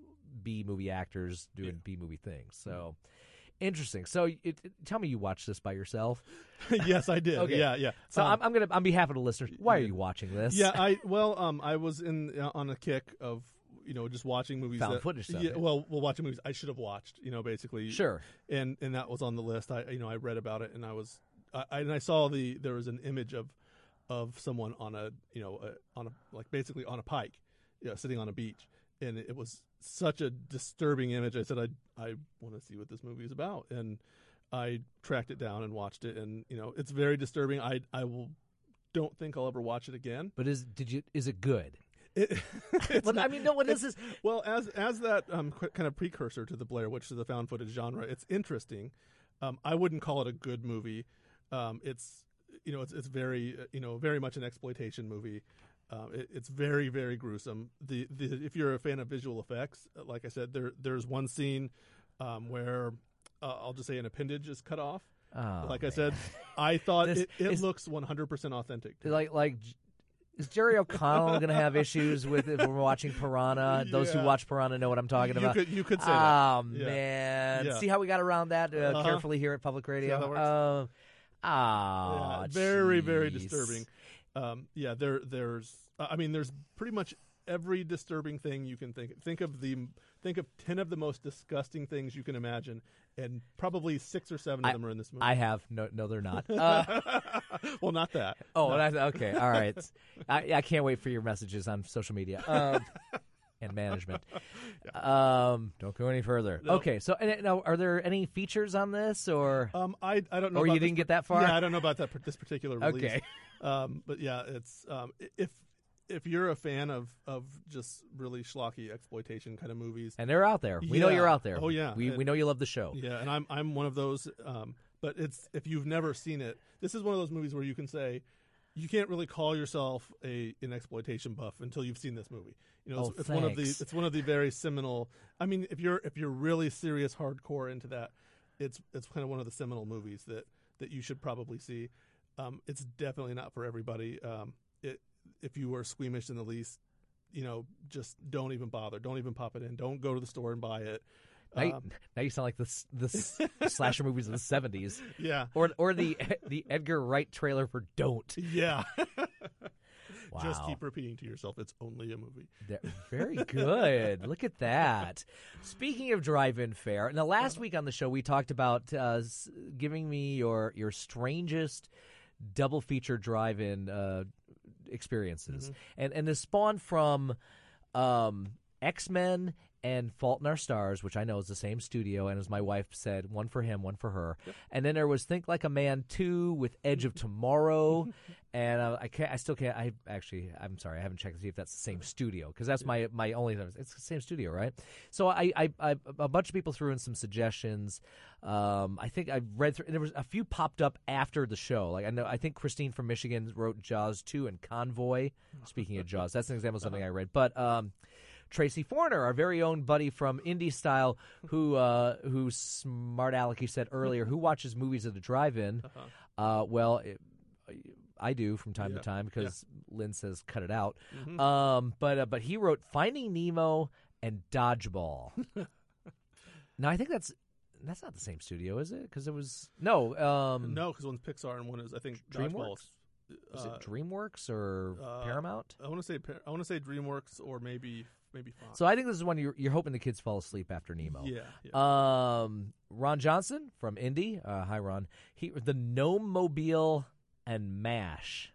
B movie actors doing B movie things. So interesting. So it, it- tell me, you watched this by yourself? Yes, I did. Okay. Yeah, yeah. So Um, I'm, I'm gonna, on behalf of the listeners, why are you watching this? Yeah, I well, um, I was in uh, on a kick of you know just watching movies. Found that, footage stuff, Yeah, yeah. well, well, watching movies I should have watched. You know, basically. Sure. And and that was on the list. I you know I read about it and I was I, I and I saw the there was an image of of someone on a you know a, on a like basically on a pike, you know, sitting on a beach, and it, it was such a disturbing image. I said I I want to see what this movie is about, and I tracked it down and watched it, and you know it's very disturbing. I I will don't think I'll ever watch it again. But is did you is it good? It, it's But I not- mean, no. What is it's- this? Well, as as that um, qu- kind of precursor to the Blair Witch, to the found footage genre, it's interesting. Um, I wouldn't call it a good movie. Um, it's you know it's it's very uh, you know very much an exploitation movie. Um, it, it's very very gruesome. The the if you're a fan of visual effects, uh, like I said, there there's one scene um, where uh, I'll just say an appendage is cut off. Oh, like I man. said, I thought This it, it is- looks one hundred percent authentic. to me. Like like. Is Jerry O'Connell going to have issues with it when we're watching Piranha? Those who Yeah. watch Piranha know what I'm talking You about. could- you could say oh, that. Yeah. man. Yeah. See how we got around that uh, Uh-huh. carefully here at Public Radio? how that works? Uh, oh, Yeah, very very jeez. disturbing. Um, yeah, there there's uh, I mean there's pretty much every disturbing thing you can think. Think of the think of ten of the most disgusting things you can imagine, and probably six or seven of I- them are in this movie. I have. No, no, they're not. Uh, well, not that. oh, No. that's, okay. All right. I, I can't wait for your messages on social media um, and management. Um, don't go any further. No. Okay. So, and, now, are there any features on this, or Um, I I don't know. Or about you this didn't get par- that far? Yeah, I don't know about that this particular release. Okay. Um, but yeah, it's um, i- if if you're a fan of of just really schlocky exploitation kind of movies, and they're out there. We know Yeah. you're out there. Oh yeah, We And- we know you love the show. Yeah, and I'm I'm one of those. Um, but it's if you've never seen it, this is one of those movies where you can say, you can't really call yourself a an exploitation buff until you've seen this movie. You know, Oh, it's, it's one of the thanks. it's one of the very seminal. I mean, if you're if you're really serious hardcore into that, it's it's kind of one of the seminal movies that, that you should probably see. Um, it's definitely not for everybody. Um, it if you are squeamish in the least, you know, just don't even bother. Don't even pop it in. Don't go to the store and buy it. Now, you, Um, now you sound like the s- the s- slasher movies of the seventies. Yeah. Or or the the Edgar Wright trailer for Don't. Yeah. Wow. Just keep repeating to yourself, it's only a movie. That- very good. Look at that. Speaking of drive-in fare, now last week on the show we talked about uh, s- giving me your your strangest double feature drive-in uh, experiences, Mhm. and and this spawned from um, X-Men and Fault in Our Stars, which I know is the same studio, and as my wife said, one for him, one for her. Yep. And then there was Think Like a Man two with Edge of Tomorrow, and uh, I can't, I still can't. I actually, I'm sorry, I haven't checked to see if that's the same studio because that's my my only. It's the same studio, right? So I, I, I a bunch of people threw in some suggestions. Um, I think I read through. And there was a few popped up after the show. Like I know, I think Christine from Michigan wrote Jaws two and Convoy. Speaking of Jaws, that's an example of something I read, but. Um, Tracy Forner, our very own buddy from Indie Style, who uh, who smart alecky said earlier, who watches movies at the drive-in. Uh, well, it, I do from time Yeah. to time because Lynn says cut it out. Mhm. Um, but uh, but he wrote Finding Nemo and Dodgeball. Now I think that's that's not the same studio, is it? Because it was no um, No, because one's Pixar and one is I think DreamWorks? Dodgeball. Is Uh, it DreamWorks or uh, Paramount? I want to say Par- I want to say DreamWorks or maybe maybe Fox. So I think this is one you're, you're hoping the kids fall asleep after Nemo. Yeah, yeah. Um, Ron Johnson from Indy. Uh, hi, Ron. He the Gnome Mobile and MASH.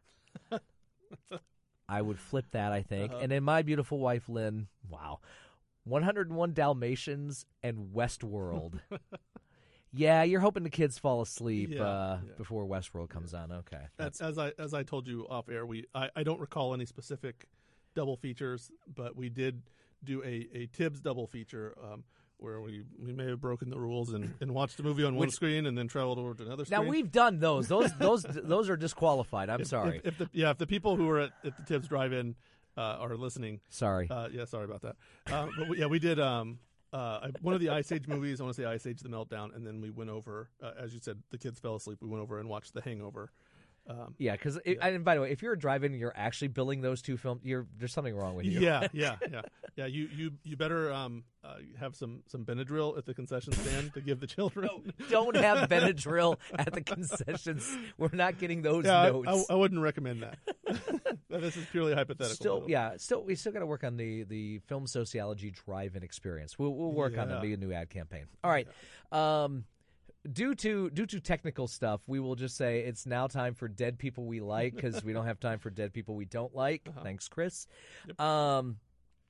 I would flip that, I think. Uh-huh. And then My Beautiful Wife, Lynn. Wow. one oh one Dalmatians and Westworld. Yeah, you're hoping the kids fall asleep Yeah, uh, yeah. before Westworld comes on. Okay. As, as I as I told you off air, we I, I don't recall any specific double features, but we did do a, a Tibbs double feature um, where we, we may have broken the rules and, and watched the movie on one Which- screen and then traveled over to another Now screen. we've done those. Those those those are disqualified. I'm If- sorry. If, if the yeah, if the people who were at, at the Tibbs Drive-In uh, are listening, sorry. Uh, yeah, sorry about that. Um, but we, yeah, we did um, uh, I- one of the Ice Age movies. I want to say Ice Age: The Meltdown, and then we went over, uh, as you said, the kids fell asleep. We went over and watched The Hangover. Um, Yeah, because yeah. and by the way, if you're driving, and you're actually billing those two films. You're there's something wrong with you. Yeah, yeah, yeah, yeah. You you you better um uh, have some some Benadryl at the concession stand to give the children. No, don't have Benadryl at the concessions. We're not getting those yeah, I- notes. I, I wouldn't recommend that. This is purely hypothetical. Still, by the way. yeah, still, we still got to work on the, the film sociology drive-in experience. We'll we'll work on it. Yeah. Be a new ad campaign. All right. Um, due to due to technical stuff, we will just say it's now time for dead people we like because we don't have time for dead people we don't like. Uh-huh. Thanks, Chris. Yep. Um,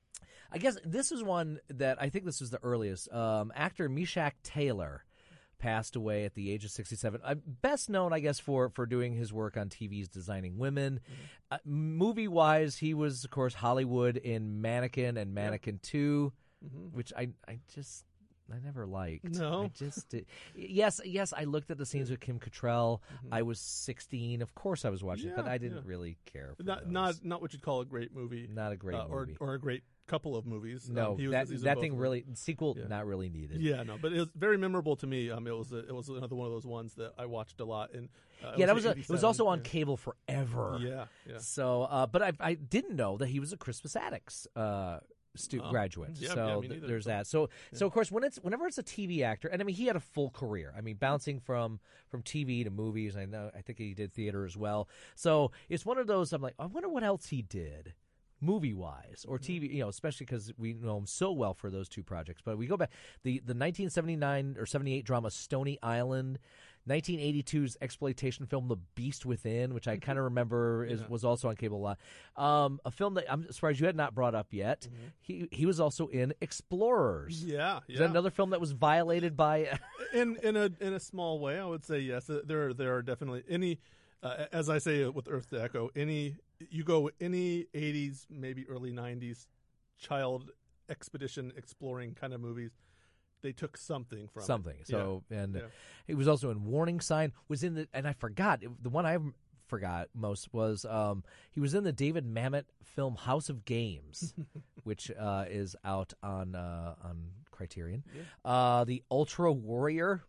I guess this is one that I think this was the earliest. Um, actor Meshach Taylor passed away at the age of sixty-seven. Uh, best known, I guess, for, for doing his work on T V's Designing Women. Mm-hmm. Uh, movie-wise, he was, of course, Hollywood in Mannequin and Mannequin two, Mhm. which I I just I never liked. No? I just did. Yes, yes, I looked at the scenes with Kim Cattrall. I was sixteen. Of course, I was watching it, but Mm-hmm. Yeah, I didn't yeah. really care. For Not those. not not what you'd call a great movie. Not a great uh, or movie. or a great couple of movies. No, Um, he was- that he was in that both thing of them. really sequel Yeah. not really needed. Yeah, no, but it was very memorable to me. Um, it was a, it was another one of those ones that I watched a lot. And uh, I Yeah, that would was say a, it was eighty-seven, also on yeah. cable forever. Yeah, yeah. So, uh, but I I didn't know that he was a Crispus Attucks uh, stu- Oh, graduate. yeah, so yeah, me th- neither. there's that. So so of course when it's whenever it's a T V actor, and I mean he had a full career. I mean bouncing from from T V to movies. I know I think he did theater as well. So it's one of those. I'm like, I wonder what else he did. Movie wise or T V, you know, especially because we know him so well for those two projects. But we go back the the nineteen seventy-nine or seventy-eight drama Stony Island, nineteen eighty-two's exploitation film The Beast Within, which I kind of remember is Yeah. was also on cable a lot. Um, a film that I'm surprised you had not brought up yet. Mm-hmm. He he was also in Explorers. Yeah, Is that yeah. another film that was violated by? in in a in a small way, I would say yes. Uh, There there are definitely any, uh, as I say with Earth to Echo, any you go any eighties maybe early nineties child expedition exploring kind of movies, they took something from it. Something. So Yeah. and Yeah. he was also in Warning Sign. Was in the and I forgot it- the one I forgot most was um, he was in the David Mamet film House of Games, which uh, is out on uh, on Criterion. Yeah. Uh, the Ultra Warrior.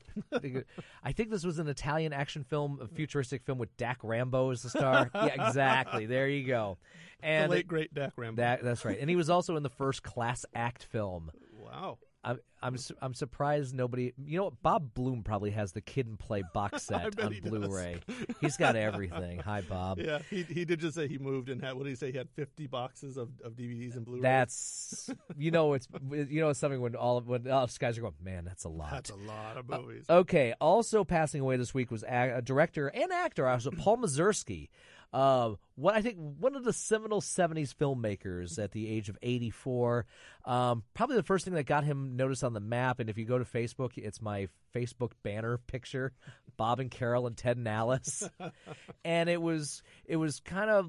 I think this was an Italian action film, a futuristic film with Dak Rambo as the star. Yeah, exactly. There you go. And the late great Dak Rambo. That, that's right. And he was also in the first Class Act film. Wow. I'm I'm su- I'm surprised nobody. You know what? Bob Bloom probably has the Kid and Play box set on he Blu-ray. He's got everything. Hi, Bob. Yeah, he he did just say he moved and had. What did he say? He had fifty boxes of, of D V Ds and Blu-rays. That's you know it's you know it's something when all when all us guys are going, man, that's a lot. That's a lot of movies. Uh, okay. Also passing away this week was a, a director and actor, also Paul Mazursky. Uh, what I think one of the seminal seventies filmmakers at the age of eighty-four. Um, probably the first thing that got him noticed on the map. And if you go to Facebook, it's my Facebook banner picture, Bob and Carol and Ted and Alice. And it was it was kind of,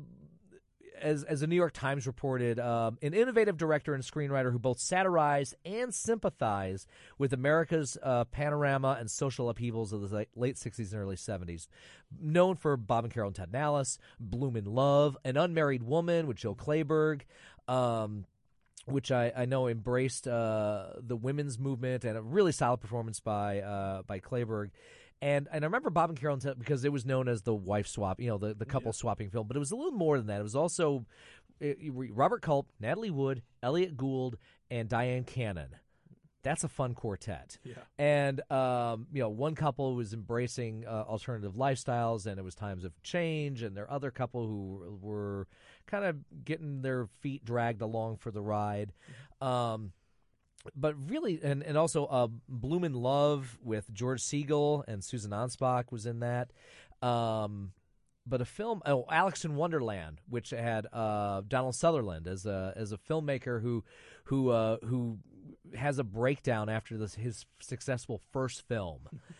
as as the New York Times reported, um, an innovative director and screenwriter who both satirize and sympathize with America's uh, panorama and social upheavals of the late sixties and early seventies. Known for Bob and Carol and Ted and Alice, Bloom in Love, An Unmarried Woman with Joe Kleberg, um, which I, I know embraced uh, the women's movement, and a really solid performance by uh, by Kleberg. And and I remember Bob and Carol because it was known as the wife swap, you know, the, the couple yeah. swapping film. But it was a little more than that. It was also it, Robert Culp, Natalie Wood, Elliot Gould, and Diane Cannon. That's a fun quartet. Yeah. And, um, you know, one couple was embracing uh, alternative lifestyles, and it was times of change. And there are other couple who were kind of getting their feet dragged along for the ride. Mm-hmm. Um But really, and, and also uh, Bloom in Love with George Segal and Susan Anspach was in that. Um, but a film, oh, Alex in Wonderland, which had uh, Donald Sutherland as a as a filmmaker who who uh, who has a breakdown after this his successful first film.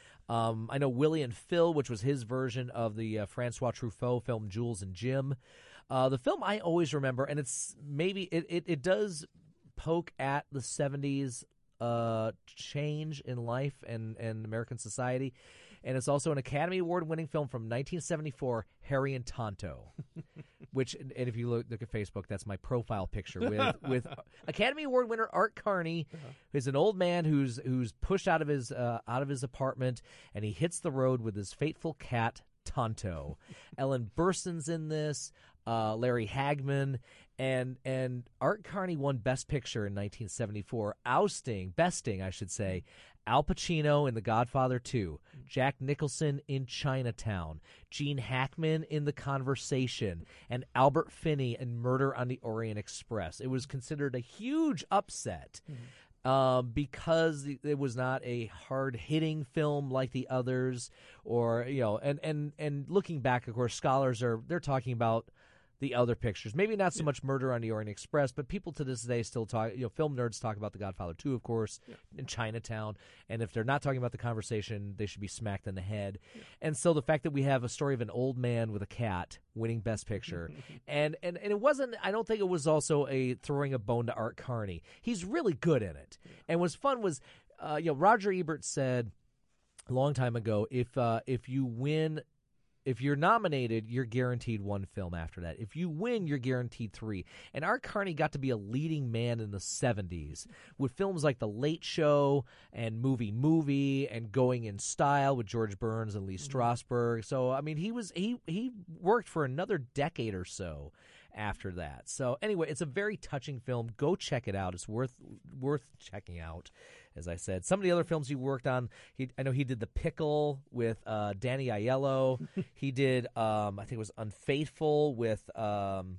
um, I know Willie and Phil, which was his version of the uh, Francois Truffaut film Jules and Jim. Uh, the film I always remember, and it's maybe it it, it does. poke at the seventies uh, change in life and, and American society. And it's also an Academy Award-winning film from nineteen seventy-four, Harry and Tonto, which, and if you look, look at Facebook, that's my profile picture with with Academy Award winner Art Carney, uh-huh. who's an old man who's who's pushed out of his uh, out of his apartment, and he hits the road with his fateful cat, Tonto. Ellen Burstyn's in this, uh, Larry Hagman, and and Art Carney won Best Picture in nineteen seventy-four, ousting, besting, I should say, Al Pacino in The Godfather two, Jack Nicholson in Chinatown, Gene Hackman in The Conversation, and Albert Finney in Murder on the Orient Express. It was considered a huge upset. Mm-hmm. Um, because it was not a hard-hitting film like the others, or you know, and, and, and looking back, of course, scholars are they're talking about the other pictures. Maybe not so yeah. much Murder on the Orient Express, but people to this day still talk, you know, film nerds talk about The Godfather two, of course, yeah. in Chinatown. And if they're not talking about The Conversation, they should be smacked in the head. Yeah. And so the fact that we have a story of an old man with a cat winning Best Picture, and, and, and it wasn't, I don't think it was also a throwing a bone to Art Carney. He's really good in it. Yeah. And what's fun was, uh, you know, Roger Ebert said a long time ago, if uh, if you win If you're nominated, you're guaranteed one film after that. If you win, you're guaranteed three. And Art Carney got to be a leading man in the seventies with films like The Late Show and Movie Movie and Going in Style with George Burns and Lee Strasberg. So, I mean, he was he he worked for another decade or so after that. So, anyway, it's a very touching film. Go check it out. It's worth worth checking out. As I said, some of the other films he worked on, he, I know he did The Pickle with uh, Danny Aiello. He did, um, I think it was Unfaithful with, um,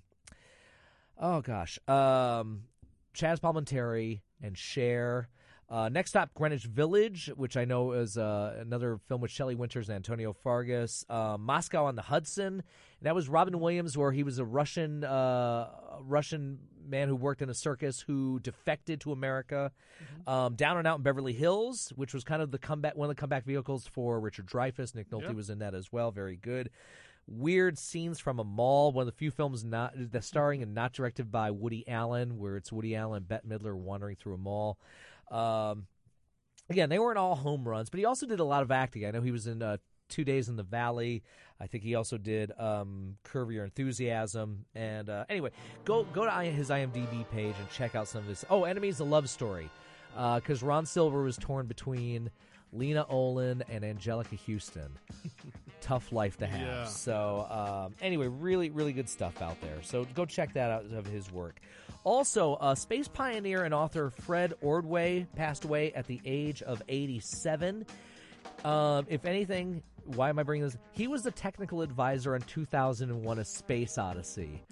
oh gosh, um, Chaz Palminteri and Cher. Uh, next stop, Greenwich Village, which I know is uh, another film with Shelley Winters and Antonio Fargas. Uh, Moscow on the Hudson. And that was Robin Williams, where he was a Russian uh, Russian man who worked in a circus who defected to America. Mm-hmm. Um, Down and Out in Beverly Hills, which was kind of the comeback, one of the comeback vehicles for Richard Dreyfuss. Nick Nolte yep. was in that as well. Very good. Weird Scenes from a Mall, one of the few films not that's starring and not directed by Woody Allen, where it's Woody Allen and Bette Midler wandering through a mall. Um, again, they weren't all home runs, but he also did a lot of acting. I know he was in uh, Two Days in the Valley. I think he also did um, Curb Your Enthusiasm. And uh, anyway, go go to his IMDb page and check out some of this. Oh, Enemies, a Love Story. Because uh, Ron Silver was torn between Lena Olin and Angelica Houston. Tough life to have. Yeah. So um, anyway, really, really good stuff out there. So go check that out of his work. Also, uh, space pioneer and author Fred Ordway passed away at the age of eighty-seven. Um, if anything, why am I bringing this? He was the technical advisor on two thousand one: A Space Odyssey.